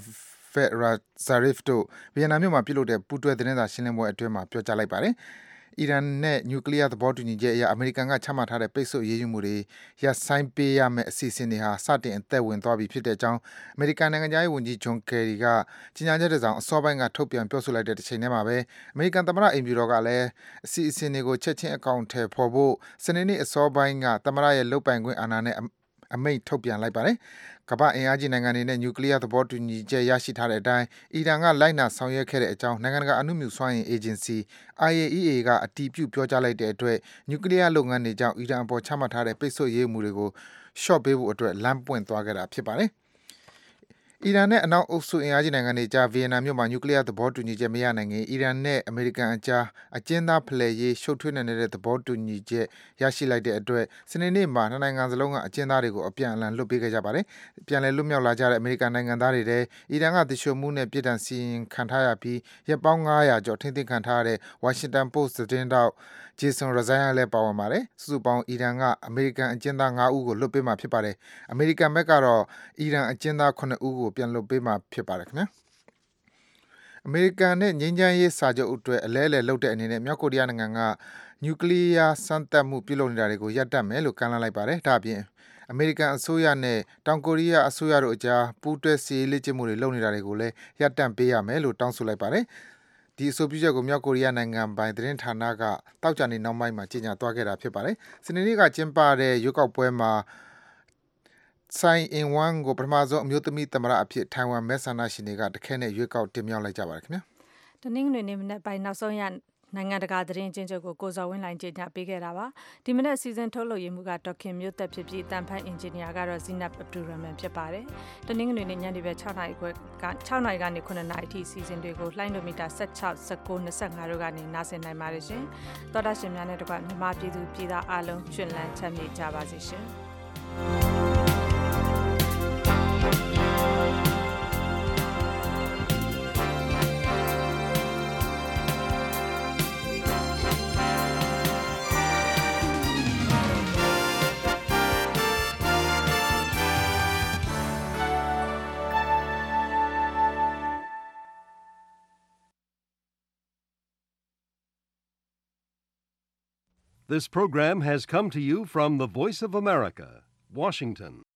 Javad Zarif တို့ဗီယက်နမ်မြို့မှာပြုလုပ်တဲ့ပူးတွဲသတင်းစာရှင်းလင်းပွဲအတွင်းမှာပြောကြားလိုက်ပါတယ်။အီရန်နဲ့နျူကလ িয়ার သဘောတူညီချက်အရအမေရိကန်ကချမှတ်ထားတဲ့ပိတ်ဆို့အရေးယူမှုတွေရပ်ဆိုင်းပေးရမယ့်အစီအစဉ်တွေဟာစတင်အသက်ဝင်သွားပြီဖြစ်တဲ့အကြောင်းအမေရိကန်နိုင်ငံခြားရေးဝန်ကြီး John Kerry ကကြေညာချက်တစ်စောင်အစောပိုင်းကထုတ်ပြန်ပြောဆိုလိုက်တဲ့တစ်ချိန်တည်းမှာပဲအမေရိကန်သမ္မတအိမ်ဖြူတော်ကလည်းအစီအစဉ်တွေကိုချက်ချင်းအကောင့်ထဲပေါ်ဖို့စနေနေ့အစောပိုင်းကသမ္မတရဲ့လုပ်ပိုင်ခွင့်အာဏာနဲ့အမိန့်ထုတ်ပြန်လိုက်ပါတယ်။ကမ္ဘာ့အင်အားကြီးနိုင်ငံတွေနဲ့နျူကလ িয়ার သဘောတူညီချက်ရရှိထားတဲ့အတိုင်းအီရန်ကလိုက်နာဆောင်ရွက်ခဲ့တဲ့အကြောင်းနိုင်ငံတကာအနုမြူစွမ်းအင်အေဂျင်စီ အိုင်အေအီးအေ ကအတည်ပြုပြောကြားလိုက်တဲ့အတွက်နျူကလ িয়ার လုပ်ငန်းတွေကြောင့်အီရန်အပေါ်ချမှတ်ထားတဲ့ပိတ်ဆို့အရေးယူမှုတွေကိုလျှော့ပေးဖို့အတွက်လမ်းပွင့်သွားခဲ့တာဖြစ်ပါတယ်။အီရန်နဲ့အနောက်အုပ်စုအင်အားကြီးနိုင်ငံတွေကြားဗီယက်နမ်မြို့မှာနျူကလ িয়ার သဘောတူညီချက်မရနိုင်ခင်အီရန်နဲ့အမေရိကန်အကြားအကျဉ်းသားဖလှယ်ရေးရှုပ်ထွေးနိုင်တဲ့သဘောတူညီချက်ရရှိလိုက်တဲ့အတွက်စနေနေ့မှာနှစ်နိုင်ငံစလုံးကအကျဉ်းသားတွေကိုအပြန်အလှန်လွှတ်ပေးခဲ့ကြပါတယ်။ပြန်လည်လွတ်မြောက်လာကြတဲ့အမေရိကန်နိုင်ငံသားတွေထဲအီရန်ကသူလျှိုမှုနဲ့ပြစ်ဒဏ်စီရင်ခံထားရပြီးရက်ပေါင်းငါးရာကျော်ထိန်းသိမ်းခံထားရတဲ့ Washington Post သတင်းထောက် Jason Rezaian လည်းပါဝင်ပါတယ်။စုစုပေါင်းအီရန်ကအမေရိကန်အကျဉ်းသားငါးဦးကိုလွှတ်ပေးမှာဖြစ်ပါတယ်။အမေရိကန်ဘက်ကတော့အီရန်အကျဉ်းသားခုနစ်ဦးကိုပြန်လွှတ်ပေးမှာဖြစ်ပါတယ်ခင်ဗျာ။အမေရိကန်နဲ့ငြိမ်းချမ်းရေးစာချုပ်အတွက်အလဲအလှယ်လုပ်တဲ့အနေနဲ့မြောက်ကိုရီးယားနိုင်ငံကနျူကလ িয়ার စမ်းသပ်မှုပြုလုပ်နေတာတွေကိုရပ်တန့်မယ်လို့ကမ်းလှမ်းလိုက်ပါတယ်။ဒါ့အပြင်အမေရိကန်အစိုးရနဲ့တောင်ကိုရီးယားအစိုးရတို့အကြားပူးတွဲစစ်ရေးလေ့ကျင့်မှုတွေလုပ်နေတာတွေကိုလည်းရပ်တန့်ပေးရမယ်လို့တောင်းဆိုလိုက်ပါတယ်။ဒီအဆိုပြုချက်ကိုမြောက်ကိုရီးယားနိုင်ငံပိုင်သတင်းဌာနကတောက်ကြနေနောက်ပိုင်းမှာကြေညာသွားခဲ့တာဖြစ်ပါတယ်။စနေနေ့ကကျင်းပတဲ့ရွေးကောက်ပွဲမှာဆိုင်အင်ဝမ်ကိုပထမဆုံးအမျိုးသမီးသမ္မတအဖြစ်ထိုင်ဝမ်မဲဆန္ဒရှင်တွေကတခဲနဲ့ရွေးကောက်တင်မြှောက်လိုက်ကြပါတယ်ခင်ဗျာ။တနင်္ဂနွေနေ့မနက်ပိုင်းနောက်ဆုံးရနိုင်ငံတကာသတင်းချင်းချုပ်ကိုကိုဇော်ဝင်းလိုင်းကြေညာပေးခဲ့တာပါဒီမနေ့အစီအစဉ်ထုတ်လုပ်ရမှုကဒေါက်ခင်မျိုးသက်ဖြစ်ပြီးတန်ဖိုင်အင်ဂျင်နီယာကတော့ဇီနပ်အဗ်ဒူရမန်ဖြစ်ပါတယ်တနင်္ဂနွေနေ့ညနေပဲ6နာရီခွဲက6နာရီကနေ9နာရီအထိအစီအစဉ်တွေကိုလှိုင်းဒိုမီတာ16 19 25တို့ကနေနားဆင်နိုင်ပါတယ်ရှင်သောတာရှင်များနဲ့တကွမြန်မာပြည်သူပြည်သားအားလုံးကျွမ်းလန်းချမ်းမြေ့ကြပါစေရှင် This program has come to you from the Voice of America, Washington.